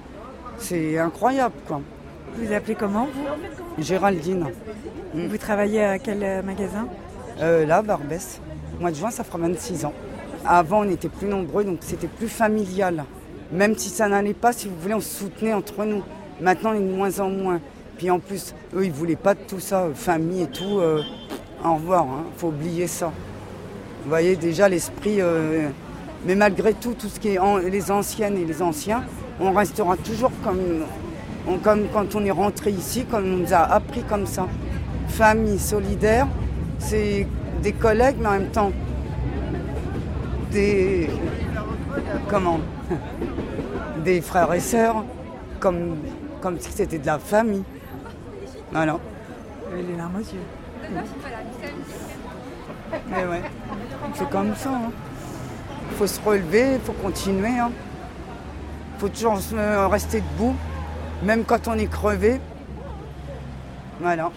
c'est incroyable, quoi. Vous vous appelez comment, vous? Géraldine. Vous mmh. travaillez à quel magasin? Euh, là, Barbès. Au mois de juin, ça fera vingt-six ans. Avant, on était plus nombreux, donc c'était plus familial. Même si ça n'allait pas, si vous voulez, on se soutenait entre nous. Maintenant, on est de moins en moins. Puis en plus, eux, ils ne voulaient pas de tout ça, famille et tout. Euh, au revoir, il hein, faut oublier ça. Vous voyez, déjà, l'esprit... Euh, mais malgré tout, tout ce qui est en, les anciennes et les anciens, on restera toujours comme, on, comme quand on est rentré ici, comme on nous a appris comme ça. Famille solidaire, c'est des collègues, mais en même temps, des... Comment des frères et sœurs, comme, comme si c'était de la famille. Voilà. Les larmes aux yeux. Mais ouais, c'est comme ça. Il hein. faut se relever, il faut continuer. Il hein. faut toujours euh, rester debout, même quand on est crevé. Voilà.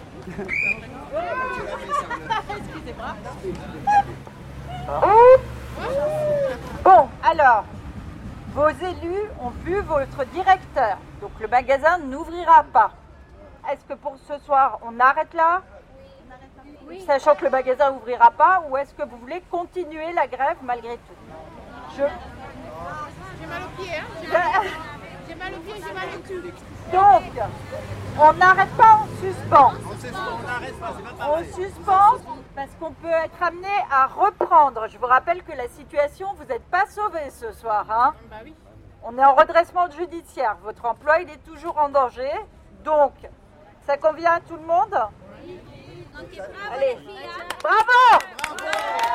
Bon, alors, vos élus ont vu votre directeur, donc le magasin n'ouvrira pas. Est-ce que pour ce soir, on arrête là ? Oui. Sachant que le magasin n'ouvrira pas, ou est-ce que vous voulez continuer la grève malgré tout ? Je... J'ai mal au pied, hein J'ai mal, j'ai mal au pied, j'ai mal au cul. Donc, on n'arrête pas, on suspend. On suspend, on n'arrête pas, c'est pas pareil. On suspend parce qu'on peut être amené à reprendre. Je vous rappelle que la situation, vous n'êtes pas sauvés ce soir. Hein bah oui. On est en redressement judiciaire. Votre emploi, il est toujours en danger. Donc, ça convient à tout le monde ? Oui. Donc, bravo. Allez, les filles, hein. Bravo, bravo.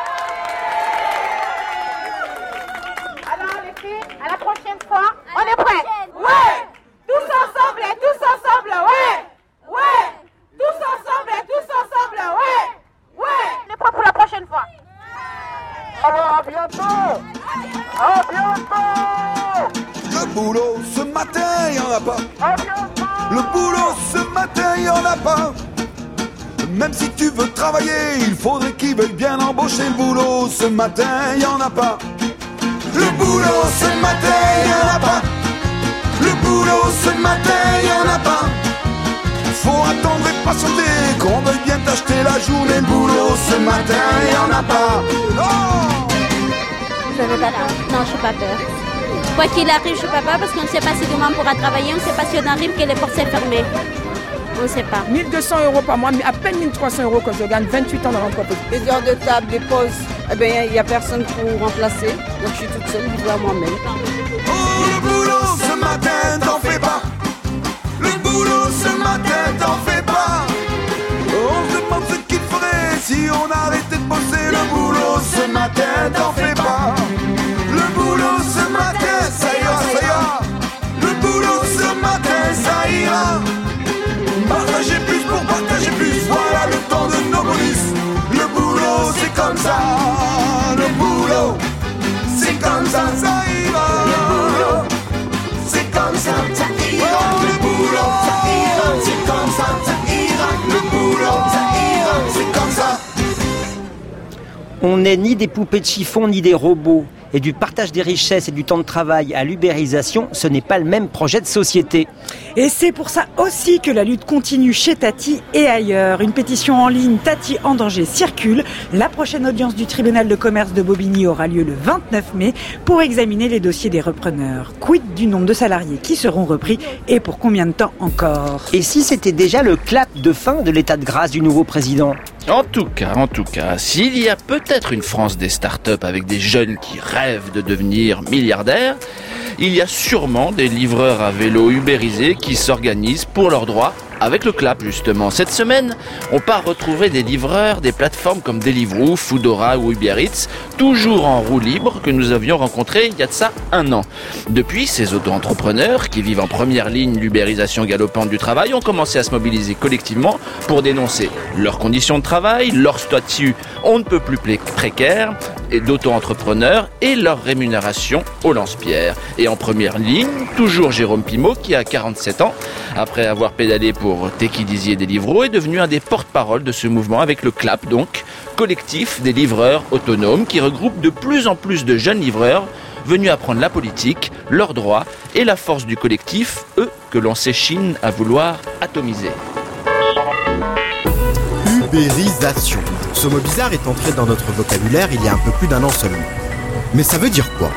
Alors les filles, à la prochaine fois, on est prêts. Ouais. Tous ensemble et tous ensemble, ouais. Ouais. Tous ensemble et tous ensemble, ouais. Ouais. On est prêts pour la prochaine fois. Alors à bientôt. À bientôt. Le boulot ce matin, y en a pas. À bientôt. Le boulot ce matin, y en a pas. Même si tu veux travailler, il faudrait qu'ils veuillent bien embaucher. Le boulot ce matin, y en a pas. Le boulot ce matin, y en a pas. Le boulot ce matin, y en a pas. Faut attendre et patienter qu'on veuille bien t'acheter la journée. Le boulot ce matin, y en a pas. Oh. Vous avez pas peur ? Non, je suis pas peur. Quoi qu'il arrive, je suis pas peur parce qu'on ne sait pas si demain on pourra travailler, on ne sait pas si on arrive que les portes sont fermées. On ne sait pas. mille deux cents euros par mois, à peine mille trois cents euros que je gagne, vingt-huit ans dans l'entreprise. Les heures de table, des pauses, eh bien, il n'y a personne pour remplacer. Donc je suis toute seule, je dois moi-même. Oh, le boulot ce matin, t'en fais pas. Le boulot ce matin, t'en fais pas. On se demande ce qu'il ferait si on arrêtait de bosser. Le boulot ce matin, t'en fais pas. Le boulot ce matin, ça ira, ça ira. Le boulot ce matin, ça ira. Partager plus pour partager plus, voilà le temps de nos bonus. Le boulot c'est comme ça, le boulot c'est comme ça, ça ira. Le boulot c'est comme ça, ça ira. Le boulot ça ira, c'est comme ça, ça ira. Le boulot ça ira, c'est comme ça. On n'est ni des poupées de chiffon ni des robots. Et du partage des richesses et du temps de travail à l'ubérisation, ce n'est pas le même projet de société. Et c'est pour ça aussi que la lutte continue chez Tati et ailleurs. Une pétition en ligne Tati en danger circule. La prochaine audience du tribunal de commerce de Bobigny aura lieu le vingt-neuf mai pour examiner les dossiers des repreneurs. Quid du nombre de salariés qui seront repris et pour combien de temps encore ? Et si c'était déjà le clap de fin de l'état de grâce du nouveau président ? En tout cas, en tout cas, s'il y a peut-être une France des startups avec des jeunes qui rêvent de devenir milliardaires, il y a sûrement des livreurs à vélo ubérisés qui s'organisent pour leurs droits avec le clap justement. Cette semaine, on part retrouver des livreurs des plateformes comme Deliveroo, Foodora ou Uber Eats, toujours en roue libre, que nous avions rencontrés il y a de ça un an. Depuis, ces auto-entrepreneurs qui vivent en première ligne l'ubérisation galopante du travail ont commencé à se mobiliser collectivement pour dénoncer leurs conditions de travail, leur statut on ne peut plus précaire et d'auto-entrepreneurs et leur rémunération au lance-pierre. Et en première ligne, toujours Jérôme Pimaud qui a quarante-sept ans, après avoir pédalé pour pour Teki Dizier Deliveroo, est devenu un des porte-parole de ce mouvement avec le CLAP, donc collectif des livreurs autonomes qui regroupe de plus en plus de jeunes livreurs venus apprendre la politique, leurs droits et la force du collectif, eux que l'on s'échine à vouloir atomiser. Ubérisation. Ce mot bizarre est entré dans notre vocabulaire il y a un peu plus d'un an seulement. Mais ça veut dire quoi ?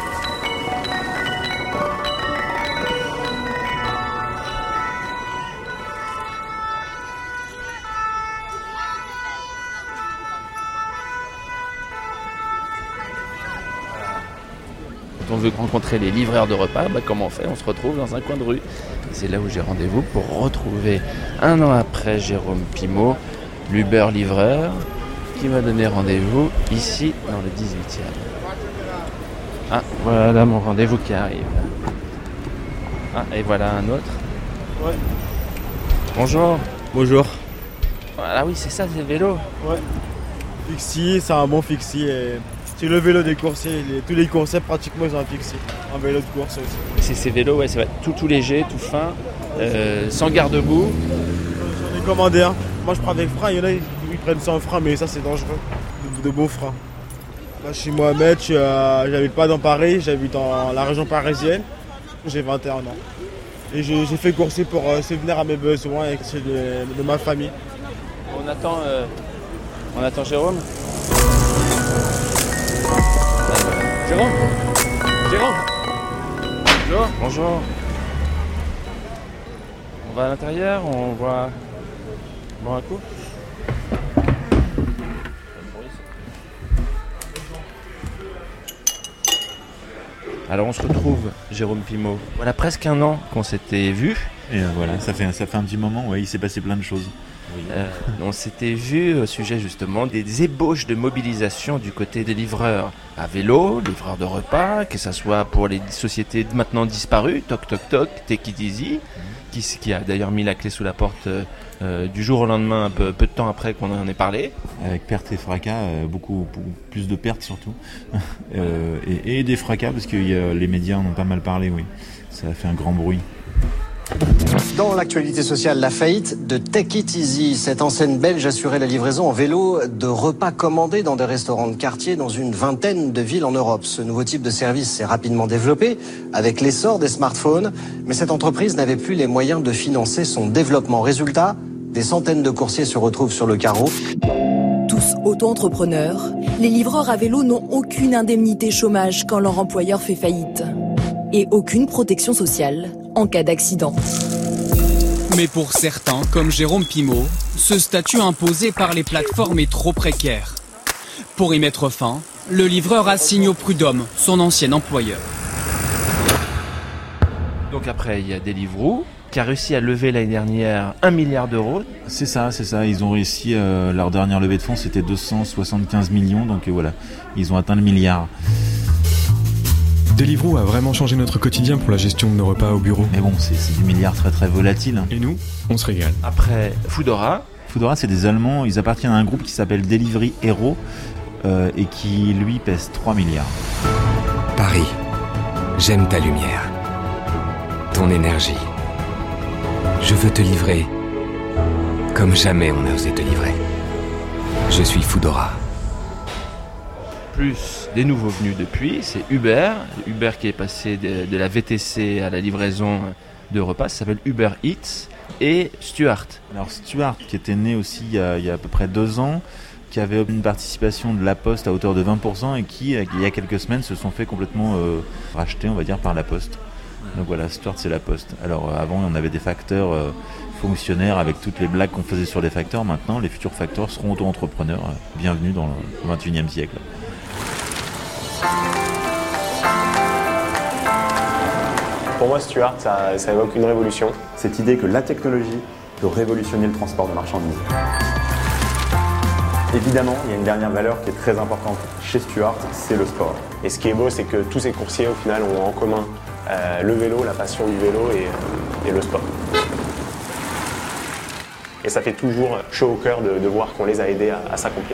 On veut rencontrer les livreurs de repas, bah comment on fait ? On se retrouve dans un coin de rue. C'est là où j'ai rendez-vous pour retrouver un an après Jérôme Pimaud, l'Uber livreur, qui m'a donné rendez-vous ici dans le dix-huitième. Ah, voilà mon rendez-vous qui arrive. Ah, et voilà un autre. Ouais. Bonjour. Bonjour. Ah oui, c'est ça, c'est le vélo. Ouais. Fixie, c'est un bon fixie. Et c'est le vélo des coursiers. Les, tous les coursiers, pratiquement, ils ont un fixie. Un vélo de course aussi. C'est ces vélos, ouais, c'est vrai, tout, tout léger, tout fin, euh, sans garde-boue. J'en ai commandé un. Moi, je prends avec frein. Il y en a, ils, ils prennent sans frein, mais ça, c'est dangereux. De, de beaux freins. Moi, je suis Mohamed, je euh, j'habite pas dans Paris, j'habite dans la région parisienne. J'ai vingt et un ans. Et j'ai, j'ai fait courser pour euh, subvenir à mes besoins et ceux de, de ma famille. On attend, euh, on attend Jérôme. Jérôme Jérôme Bonjour. Bonjour. On va à l'intérieur, on va boire un coup. Alors on se retrouve, Jérôme Pimaud. Voilà presque un an qu'on s'était vus. Et euh, voilà, ça fait, ça fait un petit moment, ouais, il s'est passé plein de choses. Oui. Euh, on s'était vu au sujet justement des ébauches de mobilisation du côté des livreurs à vélo, livreurs de repas, que ce soit pour les sociétés maintenant disparues, Toc Toc Toc, Take It Easy, qui, qui a d'ailleurs mis la clé sous la porte euh, du jour au lendemain, un peu, peu de temps après qu'on en ait parlé. Avec pertes et fracas, euh, beaucoup, beaucoup plus de pertes surtout, euh, et, et des fracas parce que euh, les médias en ont pas mal parlé, oui. Ça a fait un grand bruit. Dans l'actualité sociale, la faillite de Take It Easy. Cette enseigne belge assurait la livraison en vélo de repas commandés dans des restaurants de quartier dans une vingtaine de villes en Europe. Ce nouveau type de service s'est rapidement développé avec l'essor des smartphones, mais cette entreprise n'avait plus les moyens de financer son développement. Résultat, des centaines de coursiers se retrouvent sur le carreau. Tous auto-entrepreneurs, les livreurs à vélo n'ont aucune indemnité chômage quand leur employeur fait faillite. Et aucune protection sociale en cas d'accident. Mais pour certains, comme Jérôme Pimaud, ce statut imposé par les plateformes est trop précaire. Pour y mettre fin, le livreur assigne au prud'homme son ancien employeur. Donc après, il y a Deliveroo, qui a réussi à lever l'année dernière un milliard d'euros. C'est ça, c'est ça. Ils ont réussi, euh, leur dernière levée de fonds, c'était deux cent soixante-quinze millions, donc euh, voilà, ils ont atteint le milliard. Deliveroo a vraiment changé notre quotidien pour la gestion de nos repas au bureau. Mais bon, c'est, c'est du milliard très très volatile. Et nous, on se régale. Après, Foodora. Foodora, c'est des Allemands, ils appartiennent à un groupe qui s'appelle Delivery Hero euh, et qui, lui, pèse trois milliards. Paris, j'aime ta lumière, ton énergie. Je veux te livrer comme jamais on n'a osé te livrer. Je suis Foodora. Plus des nouveaux venus depuis, c'est Uber. Uber qui est passé de, de la V T C à la livraison de repas, ça s'appelle Uber Eats. Et Stuart. Alors Stuart, qui était né aussi il y a, il y a à peu près deux ans, qui avait une participation de La Poste à hauteur de vingt pour cent et qui, il y a quelques semaines, se sont fait complètement euh, racheter, on va dire, par La Poste. Donc voilà, Stuart, c'est La Poste. Alors euh, avant, on avait des facteurs euh, fonctionnaires avec toutes les blagues qu'on faisait sur les facteurs. Maintenant, les futurs facteurs seront auto-entrepreneurs. Euh, bienvenue dans le vingt et unième siècle. Pour moi, Stuart, ça, ça évoque une révolution. Cette idée que la technologie peut révolutionner le transport de marchandises. Évidemment, il y a une dernière valeur qui est très importante chez Stuart, c'est le sport. Et ce qui est beau, c'est que tous ces coursiers, au final, ont en commun euh, le vélo, la passion du vélo et, euh, et le sport. Et ça fait toujours chaud au cœur de, de voir qu'on les a aidés à, à s'accomplir.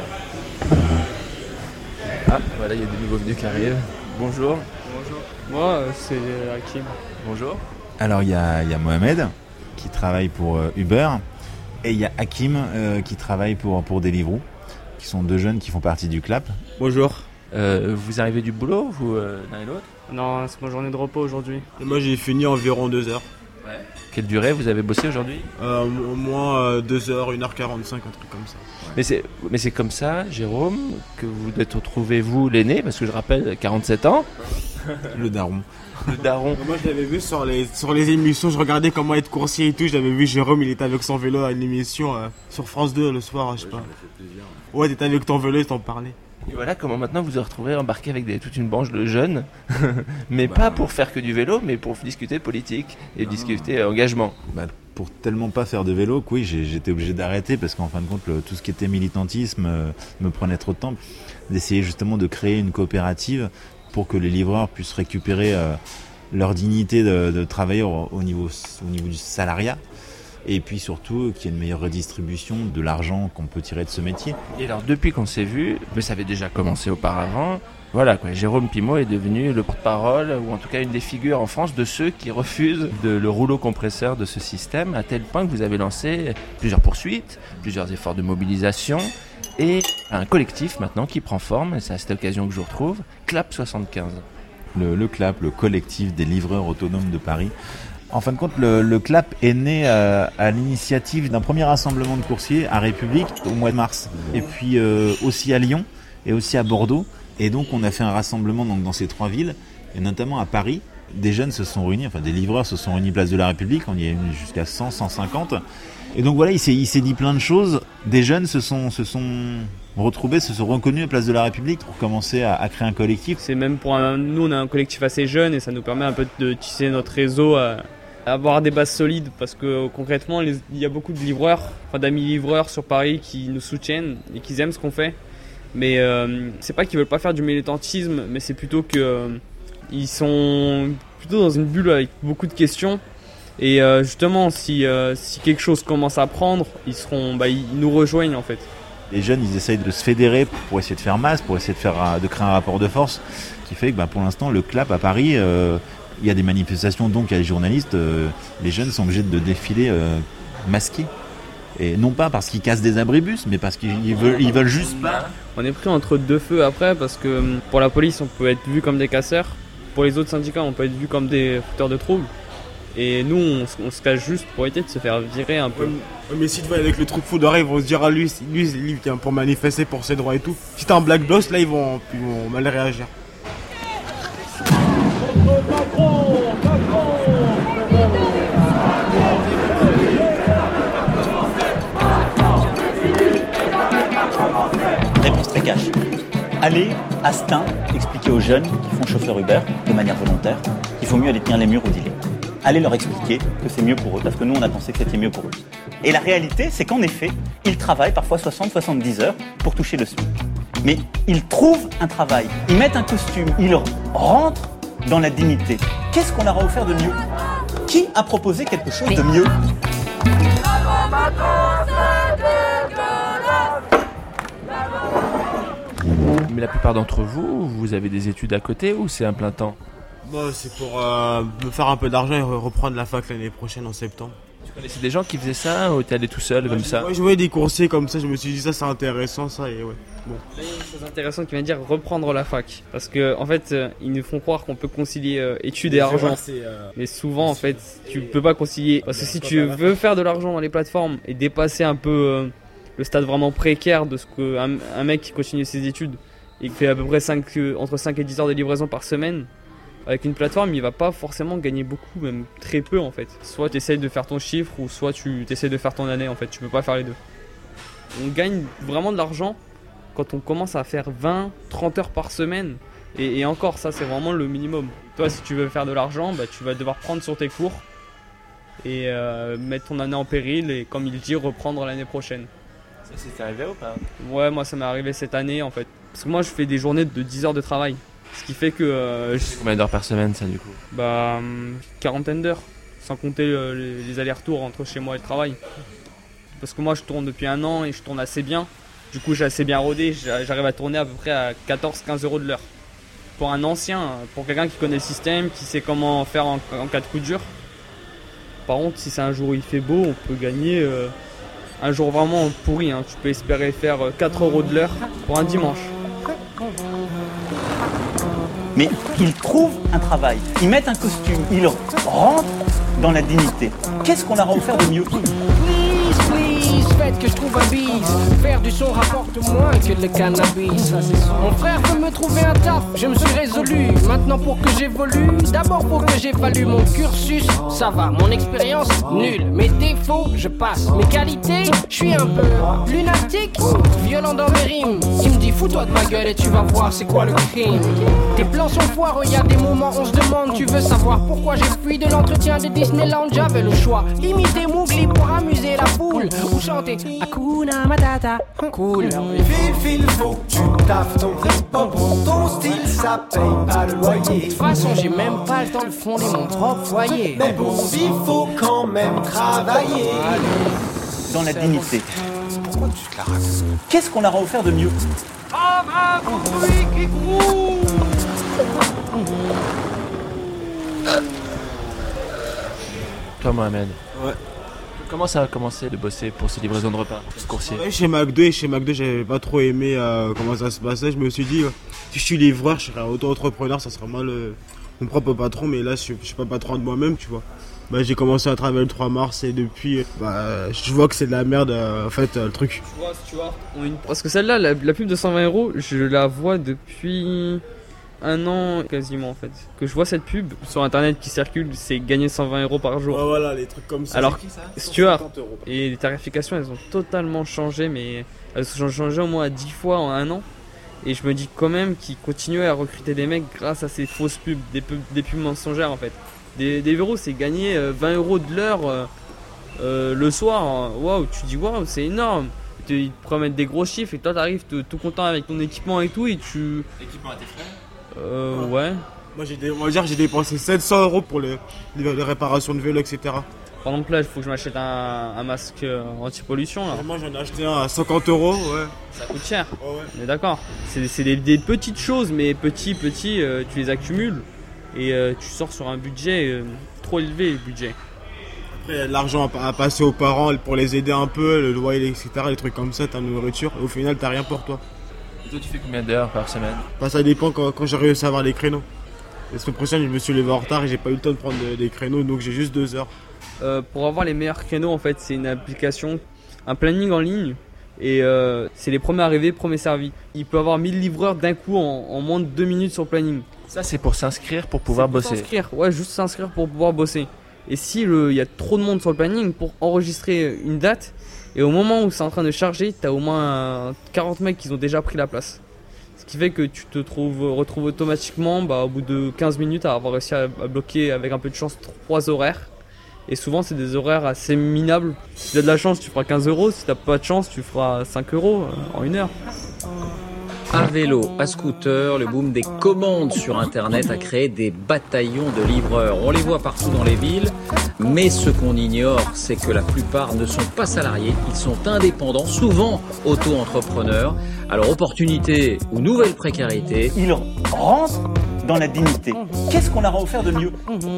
Ah, voilà, il y a des nouveaux venus qui arrivent. Bonjour. Bonjour. Moi, c'est Hakim. Bonjour. Alors, il y a, y a Mohamed qui travaille pour euh, Uber et il y a Hakim euh, qui travaille pour, pour Deliveroo, qui sont deux jeunes qui font partie du C L A P. Bonjour. Euh, vous arrivez du boulot, vous, euh, l'un et l'autre ? Non, c'est ma journée de repos aujourd'hui. Et moi, j'ai fini environ deux heures. Ouais. Quelle durée vous avez bossé aujourd'hui ? euh, Au moins euh, deux heures, une heure quarante-cinq, un truc comme ça. Ouais. Mais, c'est, mais c'est comme ça, Jérôme, que vous êtes retrouvé, vous, l'aîné, parce que je rappelle, quarante-sept ans. Le daron. Le daron. Moi, je l'avais vu sur les, sur les émissions, je regardais comment être coursier et tout. J'avais vu Jérôme, il était avec son vélo à une émission euh, sur France deux le soir, je sais ouais, pas. Ouais, t'étais avec ton vélo et t'en parlais. Et voilà comment maintenant vous vous retrouvez embarqué avec des, toute une branche de jeunes, mais bah, pas pour faire que du vélo, mais pour discuter politique et non, discuter euh, engagement. Bah, pour tellement pas faire de vélo, que oui, j'ai, j'étais obligé d'arrêter parce qu'en fin de compte, le, tout ce qui était militantisme euh, me prenait trop de temps. D'essayer justement de créer une coopérative pour que les livreurs puissent récupérer euh, leur dignité de, de travailleur au, au, niveau, au niveau du salariat. et puis surtout qu'il y ait une meilleure redistribution de l'argent qu'on peut tirer de ce métier. Et alors depuis qu'on s'est vu, mais ça avait déjà commencé auparavant, voilà quoi, Jérôme Pimaud est devenu le porte-parole, ou en tout cas une des figures en France de ceux qui refusent de, le rouleau compresseur de ce système, à tel point que vous avez lancé plusieurs poursuites, plusieurs efforts de mobilisation, et un collectif maintenant qui prend forme, et c'est à cette occasion que je vous retrouve, CLAP soixante-quinze. Le, le CLAP, le collectif des livreurs autonomes de Paris. En fin de compte, le, le CLAP est né à, à l'initiative d'un premier rassemblement de coursiers à République au mois de mars, et puis euh, aussi à Lyon et aussi à Bordeaux. Et donc on a fait un rassemblement donc, dans ces trois villes, et notamment à Paris. Des jeunes se sont réunis, enfin des livreurs se sont réunis place de la République, on y est venu jusqu'à cent, cent cinquante. Et donc voilà, il s'est, il s'est dit plein de choses. Des jeunes se sont, se sont retrouvés, se sont reconnus à place de la République pour commencer à, à créer un collectif. C'est même pour un, nous, on a un collectif assez jeune et ça nous permet un peu de tisser notre réseau, à, à avoir des bases solides parce que concrètement, les, il y a beaucoup de livreurs, enfin d'amis livreurs sur Paris qui nous soutiennent et qui aiment ce qu'on fait. Mais euh, c'est pas qu'ils veulent pas faire du militantisme, mais c'est plutôt que euh, ils sont plutôt dans une bulle avec beaucoup de questions. Et euh, justement, si, euh, si quelque chose commence à prendre, ils seront, bah, ils nous rejoignent en fait. Les jeunes, ils essayent de se fédérer pour essayer de faire masse, pour essayer de faire, de créer un rapport de force, qui fait que bah, pour l'instant, le CLAP à Paris, euh, il y a des manifestations, donc il y a les journalistes, euh, les jeunes sont obligés de défiler euh, masqués. Et non pas parce qu'ils cassent des abribus, mais parce qu'ils veulent, ils veulent juste pas. On est pris entre deux feux après, parce que pour la police, on peut être vu comme des casseurs. Pour les autres syndicats, on peut être vu comme des fauteurs de troubles. Et nous, on, on se cache juste pour éviter de se faire virer un peu. Ouais, mais si tu vas avec le truc foudre, ils vont se dire à lui, lui, lui il vient pour manifester pour ses droits et tout. Si t'as un black boss, là, ils vont, ils vont mal réagir. Réponse très cash. Allez à Stein expliquer aux jeunes qui font chauffeur Uber de manière volontaire qu'il faut mieux aller tenir les murs ou dealer. Allez leur expliquer que c'est mieux pour eux, parce que nous on a pensé que c'était mieux pour eux. Et la réalité, c'est qu'en effet, ils travaillent parfois soixante à soixante-dix heures pour toucher le SMIC. Mais ils trouvent un travail, ils mettent un costume, ils rentrent dans la dignité. Qu'est-ce qu'on leur a offert de mieux ? Qui a proposé quelque chose de mieux ? Mais la plupart d'entre vous, vous avez des études à côté ou c'est un plein temps ? Bah, c'est pour euh, me faire un peu d'argent et reprendre la fac l'année prochaine en septembre. Tu connaissais des gens qui faisaient ça ou t'es allé tout seul ouais, comme ça ? Ouais, je voyais des coursiers comme ça, je me suis dit ça c'est intéressant ça et ouais. Bon. Là, il y a une chose intéressante qui vient de dire reprendre la fac. Parce que en fait, euh, ils nous font croire qu'on peut concilier euh, études et argent. Vrai, euh... Mais souvent en fait, tu peux pas concilier. Parce que si tu veux faire de l'argent dans les plateformes et dépasser un peu euh, le stade vraiment précaire de ce qu'un un mec qui continue ses études et qui fait à peu près cinq, euh, entre cinq et dix heures de livraison par semaine, avec une plateforme, il va pas forcément gagner beaucoup, même très peu en fait. Soit tu essayes de faire ton chiffre, ou soit tu essayes de faire ton année en fait, tu peux pas faire les deux. On gagne vraiment de l'argent quand on commence à faire vingt, trente heures par semaine, et, et encore ça c'est vraiment le minimum. Toi si tu veux faire de l'argent, bah, tu vas devoir prendre sur tes cours, et euh, mettre ton année en péril, et comme il dit, reprendre l'année prochaine. Ça c'est arrivé ou pas ? Ouais, moi ça m'est arrivé cette année en fait. Parce que moi je fais des journées de dix heures de travail. Ce qui fait que... Euh, je... Combien d'heures par semaine ça du coup ? Bah, quarantaine d'heures, sans compter euh, les, les allers-retours entre chez moi et le travail. Parce que moi je tourne depuis un an et je tourne assez bien. Du coup j'ai assez bien rodé, j'arrive à tourner à peu près à quatorze à quinze euros de l'heure. Pour un ancien, pour quelqu'un qui connaît le système, qui sait comment faire en, en cas de coup dur. Par contre si c'est un jour où il fait beau, on peut gagner... Euh, un jour vraiment pourri, hein. Tu peux espérer faire quatre euros de l'heure pour un dimanche. Mais ils trouvent un travail, ils mettent un costume, ils rentrent dans la dignité. Qu'est-ce qu'on leur a offert de mieux ? Please, please, faites que je trouve un bise. Faire du son rapporte moins que le cannabis. Mon frère veut me trouver un taf, je me suis résolu. Maintenant pour que j'évolue, d'abord faut que j'évalue mon cursus. Ça va, mon expérience, nulle. Mes défauts, je passe. Mes qualités, je suis un peu lunatique, violent dans mes rimes. Il me dit fous-toi de ma gueule et tu vas voir c'est quoi le crime. Tes plans sont foireux, il y a des moments on se demande. Tu veux savoir pourquoi j'ai fui de l'entretien de Disneyland? J'avais le choix, imiter Mowgli pour amuser la foule ou chanter ouais. Hakuna Matata, cool. Fil, fil, faut que tu taffes ton prix pas bon. Ton style, ça paye pas le loyer. De toute façon, j'ai même pas le temps de fonder mon propre foyer. Mais bon, il faut quand même travailler. Dans la dignité. Pourquoi tu te la racontes? Qu'est-ce qu'on leur a offert de mieux? Comme un bruit qui grouille. Toi, Mohamed. Ouais. Comment ça a commencé de bosser pour ces livraisons de repas, ce coursier? Ouais, chez McDo, et chez McDo, j'avais pas trop aimé euh, comment ça se passait. Je me suis dit, euh, si je suis livreur, je serais auto-entrepreneur, ça serait mal euh, mon propre patron, mais là, je suis, je suis pas patron de moi-même, tu vois. Bah, j'ai commencé à travailler le trois mars et depuis, bah, je vois que c'est de la merde, euh, en fait, euh, le truc. Tu vois, tu vois, on a une... Parce que celle-là, la, la pub de cent vingt euros, je la vois depuis un an quasiment en fait. Que je vois cette pub sur internet qui circule, c'est gagner cent vingt euros par jour. Ouais, voilà, les trucs comme ça. Alors, c'est qui, ça Stuart, et les tarifications, elles ont totalement changé, mais elles ont changé au moins dix fois en un an. Et je me dis quand même qu'ils continuent à recruter des mecs grâce à ces fausses pubs, des pubs, des pubs mensongères en fait. Des, des euros, c'est gagner vingt euros de l'heure euh, euh, le soir. Waouh, tu dis waouh, c'est énorme. Ils te, ils te promettent des gros chiffres et toi t'arrives te, tout content avec ton équipement et tout et tu. L'équipement à tes frais? Euh, ouais. Moi, j'ai, on va dire que j'ai dépensé sept cents euros pour les, les, les réparations de vélo, et cetera. Par exemple, là, il faut que je m'achète un, un masque anti-pollution. Là. Moi, j'en ai acheté un à cinquante euros, ouais. Ça coûte cher. Ouais, ouais. On est d'accord. C'est, c'est des, des petites choses, mais petits, petits, euh, tu les accumules et euh, tu sors sur un budget euh, trop élevé, le budget. Après, il y a de l'argent à, à passer aux parents pour les aider un peu, le loyer, et cetera. Les trucs comme ça, ta nourriture. Et au final, t'as rien pour toi. Et toi, tu fais combien d'heures par semaine? Bah, ça dépend quand, quand j'ai réussi à avoir les créneaux. La semaine prochaine, je me suis levé en retard et j'ai pas eu le temps de prendre de, des créneaux, donc j'ai juste deux heures. Euh, pour avoir les meilleurs créneaux, en fait, c'est une application, un planning en ligne. Et euh, c'est les premiers arrivés, premiers servis. Il peut avoir mille livreurs d'un coup en, en moins de deux minutes sur le planning. Ça, c'est pour s'inscrire, pour pouvoir c'est pour bosser. S'inscrire, ouais, juste s'inscrire pour pouvoir bosser. Et si il y a trop de monde sur le planning, pour enregistrer une date, et au moment où c'est en train de charger, t'as au moins quarante mecs qui ont déjà pris la place. Ce qui fait que tu te trouves, retrouves automatiquement, bah, au bout de quinze minutes, à avoir réussi à, à bloquer avec un peu de chance trois horaires. Et souvent, c'est des horaires assez minables. Si tu as de la chance, tu feras quinze euros. Si tu n'as pas de chance, tu feras cinq euros en une heure. À vélo, à scooter, le boom des commandes sur Internet a créé des bataillons de livreurs. On les voit partout dans les villes, mais ce qu'on ignore, c'est que la plupart ne sont pas salariés, ils sont indépendants, souvent auto-entrepreneurs. Alors, opportunité ou nouvelle précarité, ils rentrent dans la dignité. Qu'est-ce qu'on leur a offert de mieux ?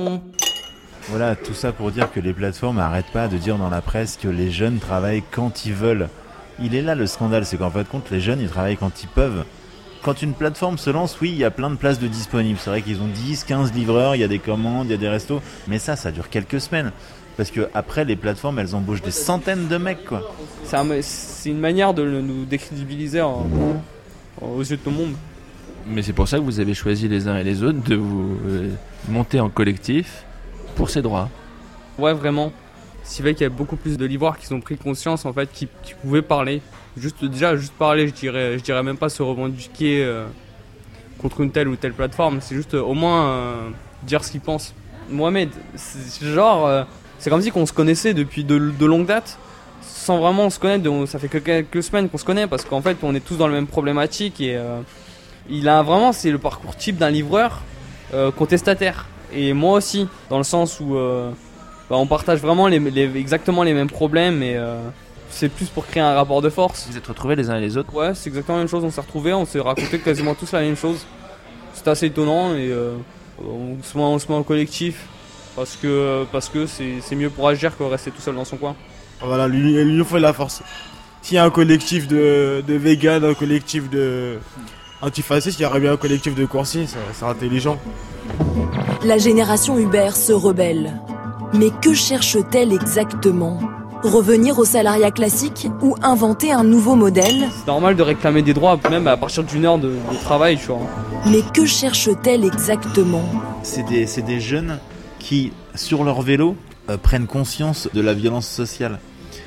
Voilà, tout ça pour dire que les plateformes n'arrêtent pas de dire dans la presse que les jeunes travaillent quand ils veulent. Il est là le scandale, c'est qu'en fin de compte, les jeunes, ils travaillent quand ils peuvent. Quand une plateforme se lance, oui, il y a plein de places de disponibles. C'est vrai qu'ils ont dix, quinze livreurs, il y a des commandes, il y a des restos. Mais ça, ça dure quelques semaines. Parce que après, les plateformes, elles embauchent des centaines de mecs, quoi. C'est, un, c'est une manière de nous décrédibiliser en, aux yeux de tout le monde. Mais c'est pour ça que vous avez choisi les uns et les autres de vous euh, monter en collectif pour ces droits. Ouais, vraiment. C'est vrai qu'il y a beaucoup plus de livreurs qui ont pris conscience en fait, qui, qui pouvaient parler. Juste déjà, juste parler, je dirais, je dirais même pas se revendiquer euh, contre une telle ou telle plateforme. C'est juste euh, au moins euh, dire ce qu'ils pensent. Mohamed, c'est genre, euh, c'est comme si qu'on se connaissait depuis de, de longue date, sans vraiment se connaître. De, ça fait que quelques semaines qu'on se connaît parce qu'en fait, on est tous dans la même problématique et euh, il a vraiment, c'est le parcours type d'un livreur euh, contestataire. Et moi aussi, dans le sens où euh, bah, on partage vraiment les, les, exactement les mêmes problèmes et euh, c'est plus pour créer un rapport de force. Vous êtes retrouvés les uns et les autres ? Ouais, c'est exactement la même chose, on s'est retrouvés, on s'est raconté quasiment tous la même chose. C'était assez étonnant et euh, on, se met, on se met en collectif parce que, parce que c'est, c'est mieux pour agir que rester tout seul dans son coin. Voilà, l'union fait la force. S'il y a un collectif de, de vegan, un collectif de antifascistes, il y aurait bien un collectif de coursiers, c'est, c'est intelligent. La génération Uber se rebelle. Mais que cherche-t-elle exactement ? Revenir au salariat classique ou inventer un nouveau modèle ? C'est normal de réclamer des droits, même à partir d'une heure de, de travail, tu vois. Mais que cherche-t-elle exactement ? C'est des, c'est des jeunes qui, sur leur vélo, euh, prennent conscience de la violence sociale.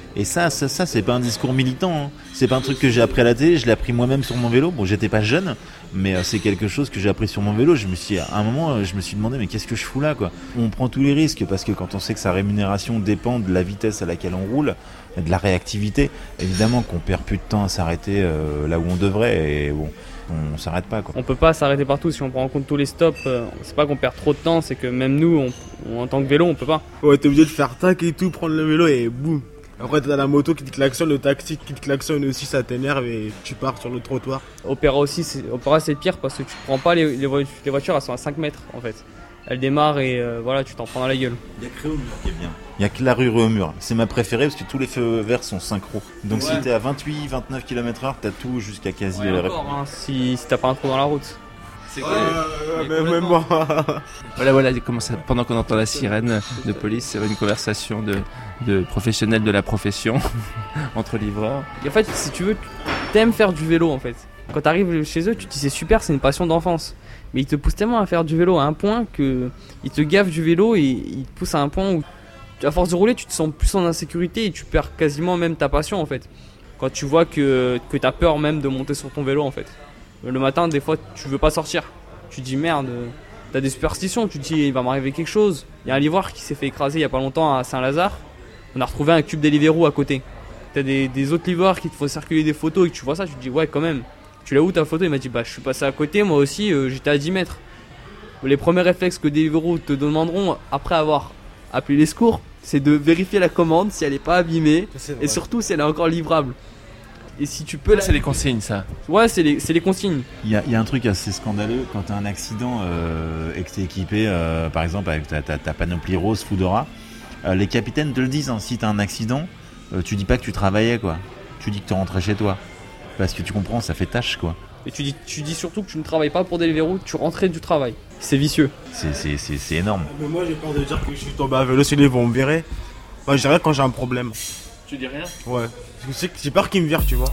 Et ça, ça, ça c'est pas un discours militant, hein. C'est pas un truc que j'ai appris à la télé, je l'ai appris moi-même sur mon vélo. Bon, j'étais pas jeune, mais euh, c'est quelque chose que j'ai appris sur mon vélo. Je me suis, à un moment, je me suis demandé, mais qu'est-ce que je fous là, quoi? On prend tous les risques parce que quand on sait que sa rémunération dépend de la vitesse à laquelle on roule, et de la réactivité, évidemment qu'on perd plus de temps à s'arrêter euh, là où on devrait. Et bon, on s'arrête pas, quoi. On peut pas s'arrêter partout si on prend en compte tous les stops. Euh, c'est pas qu'on perd trop de temps, c'est que même nous, on, on, en tant que vélo, on peut pas. Ouais, t'es obligé de faire tac et tout, prendre le vélo et boum. Après, t'as la moto qui te klaxonne, le taxi qui te klaxonne aussi, ça t'énerve et tu pars sur le trottoir. Opéra aussi, c'est, Opéra c'est pire parce que tu prends pas les, les, vo- les voitures, elles sont à cinq mètres en fait. Elles démarrent et euh, voilà, tu t'en prends dans la gueule. Il y a que Réaumur qui est bien. Il y a que la rue Réaumur. C'est ma préférée parce que tous les feux verts sont synchro. Donc ouais. Si t'es à vingt-huit vingt-neuf kilomètres heure, t'as tout jusqu'à quasi... Ouais, encore, hein, si, si t'as pas un trou dans la route. C'est quoi ouais, même, même moi. Voilà, voilà, comment ça, pendant qu'on entend la sirène de police, c'est une conversation de, de professionnels de la profession entre livreurs. Et en fait, si tu veux, t'aimes faire du vélo en fait. Quand t'arrives chez eux, tu te dis c'est super, c'est une passion d'enfance. Mais ils te poussent tellement à faire du vélo à un point que ils te gavent du vélo et ils te poussent à un point où, à force de rouler, tu te sens plus en insécurité et tu perds quasiment même ta passion en fait. Quand tu vois que, que t'as peur même de monter sur ton vélo en fait. Le matin, des fois, tu veux pas sortir. Tu te dis merde, t'as des superstitions. Tu te dis il va m'arriver quelque chose. Il y a un livreur qui s'est fait écraser il y a pas longtemps à Saint-Lazare. On a retrouvé un cube Deliveroo à côté. T'as des, des autres livreurs qui te font circuler des photos et que tu vois ça, tu te dis ouais quand même. Tu l'as où ta photo? Il m'a dit bah je suis passé à côté, moi aussi euh, j'étais à dix mètres. Les premiers réflexes que Deliveroo te demanderont après avoir appelé les secours, c'est de vérifier la commande si elle est pas abîmée et surtout si elle est encore livrable. Et si tu peux... Là, c'est les consignes, ça. Ouais, c'est les, c'est les consignes. Il y a, il y a un truc assez scandaleux quand tu as un accident euh, et que tu es équipé, euh, par exemple, avec ta, ta, ta panoplie rose Foodora. Euh, les capitaines te le disent, hein, si tu as un accident, euh, tu dis pas que tu travaillais, quoi. Tu dis que tu rentrais chez toi. Parce que tu comprends, ça fait tâche, quoi. Et tu dis, tu dis surtout que tu ne travailles pas pour Deliveroo, tu rentrais du travail. C'est vicieux. C'est, c'est, c'est, c'est énorme. Mais moi, j'ai peur de dire que je suis tombé à vélo, sinon ils vont me virer. Moi, je dirais quand j'ai un problème. Tu dis rien? Ouais. J'ai peur qu'ils me virent, tu vois.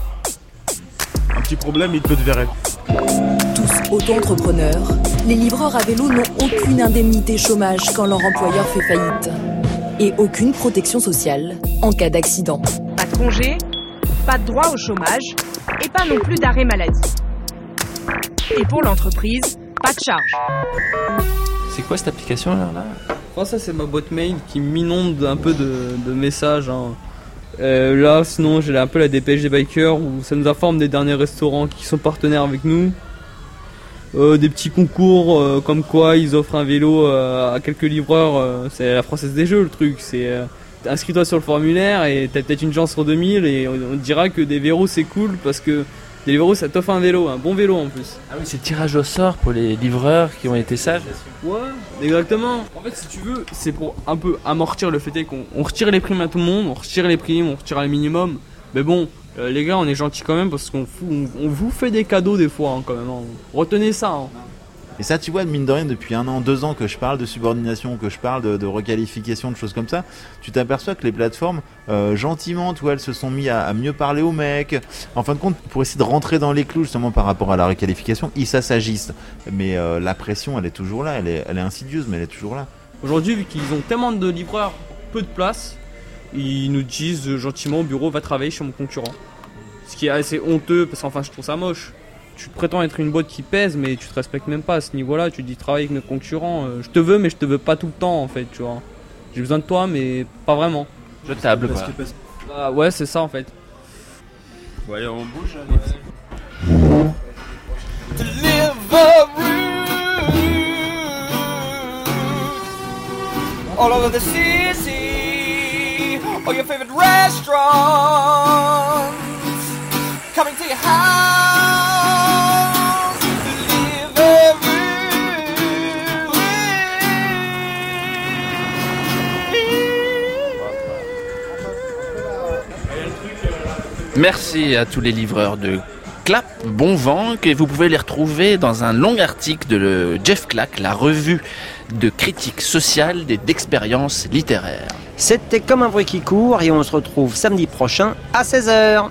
Un petit problème, il peut te virer. Tous auto-entrepreneurs, les livreurs à vélo n'ont aucune indemnité chômage quand leur employeur fait faillite. Et aucune protection sociale en cas d'accident. Pas de congé, pas de droit au chômage et pas non plus d'arrêt maladie. Et pour l'entreprise, pas de charge. C'est quoi cette application là, là oh, ça c'est ma boîte mail qui m'inonde un peu de, de messages. Hein. Euh, là sinon j'ai un peu la dépêche des bikers où ça nous informe des derniers restaurants qui sont partenaires avec nous. Euh, des petits concours euh, comme quoi ils offrent un vélo euh, à quelques livreurs. Euh, c'est la Française des Jeux le truc. C'est euh, inscris-toi sur le formulaire et t'as peut-être une chance sur deux mille et on, on te dira que des vélos c'est cool parce que Deliveroo ça t'offre un vélo, un bon vélo en plus. Ah oui, c'est tirage au sort pour les livreurs qui ont été sages. Ouais, exactement. En fait, si tu veux, c'est pour un peu amortir le fait qu'on on retire les primes à tout le monde, on retire les primes, on retire le minimum. Mais bon, euh, les gars, on est gentils quand même parce qu'on fout, on, on vous fait des cadeaux des fois hein, quand même. Hein. Retenez ça. Hein. Et ça, tu vois, mine de rien, depuis un an, deux ans que je parle de subordination, que je parle de, de requalification, de choses comme ça, tu t'aperçois que les plateformes, euh, gentiment, tu vois, elles se sont mis à, à mieux parler aux mecs. En fin de compte, pour essayer de rentrer dans les clous, justement, par rapport à la requalification, ils s'assagissent. Mais euh, la pression, elle est toujours là, elle est, elle est insidieuse, mais elle est toujours là. Aujourd'hui, vu qu'ils ont tellement de livreurs, peu de place, ils nous disent euh, gentiment au bureau, va travailler chez mon concurrent. Ce qui est assez honteux, parce qu'enfin, je trouve ça moche. Tu te prétends être une boîte qui pèse, mais tu te respectes même pas à ce niveau-là. Tu te dis travaille avec nos concurrents. Euh, je te veux, mais je te veux pas tout le temps en fait, tu vois. J'ai besoin de toi, mais pas vraiment. Je table quoi. Bah, ouais, c'est ça en fait. Ouais, on bouge. Allez. All over the city, all your favorite restaurants coming to your house. Merci à tous les livreurs de Clap, Bon Vent, que vous pouvez les retrouver dans un long article de le Jeff Clack, la revue de critique sociale et d'expérience littéraire. C'était Comme un bruit qui court et on se retrouve samedi prochain à seize heures.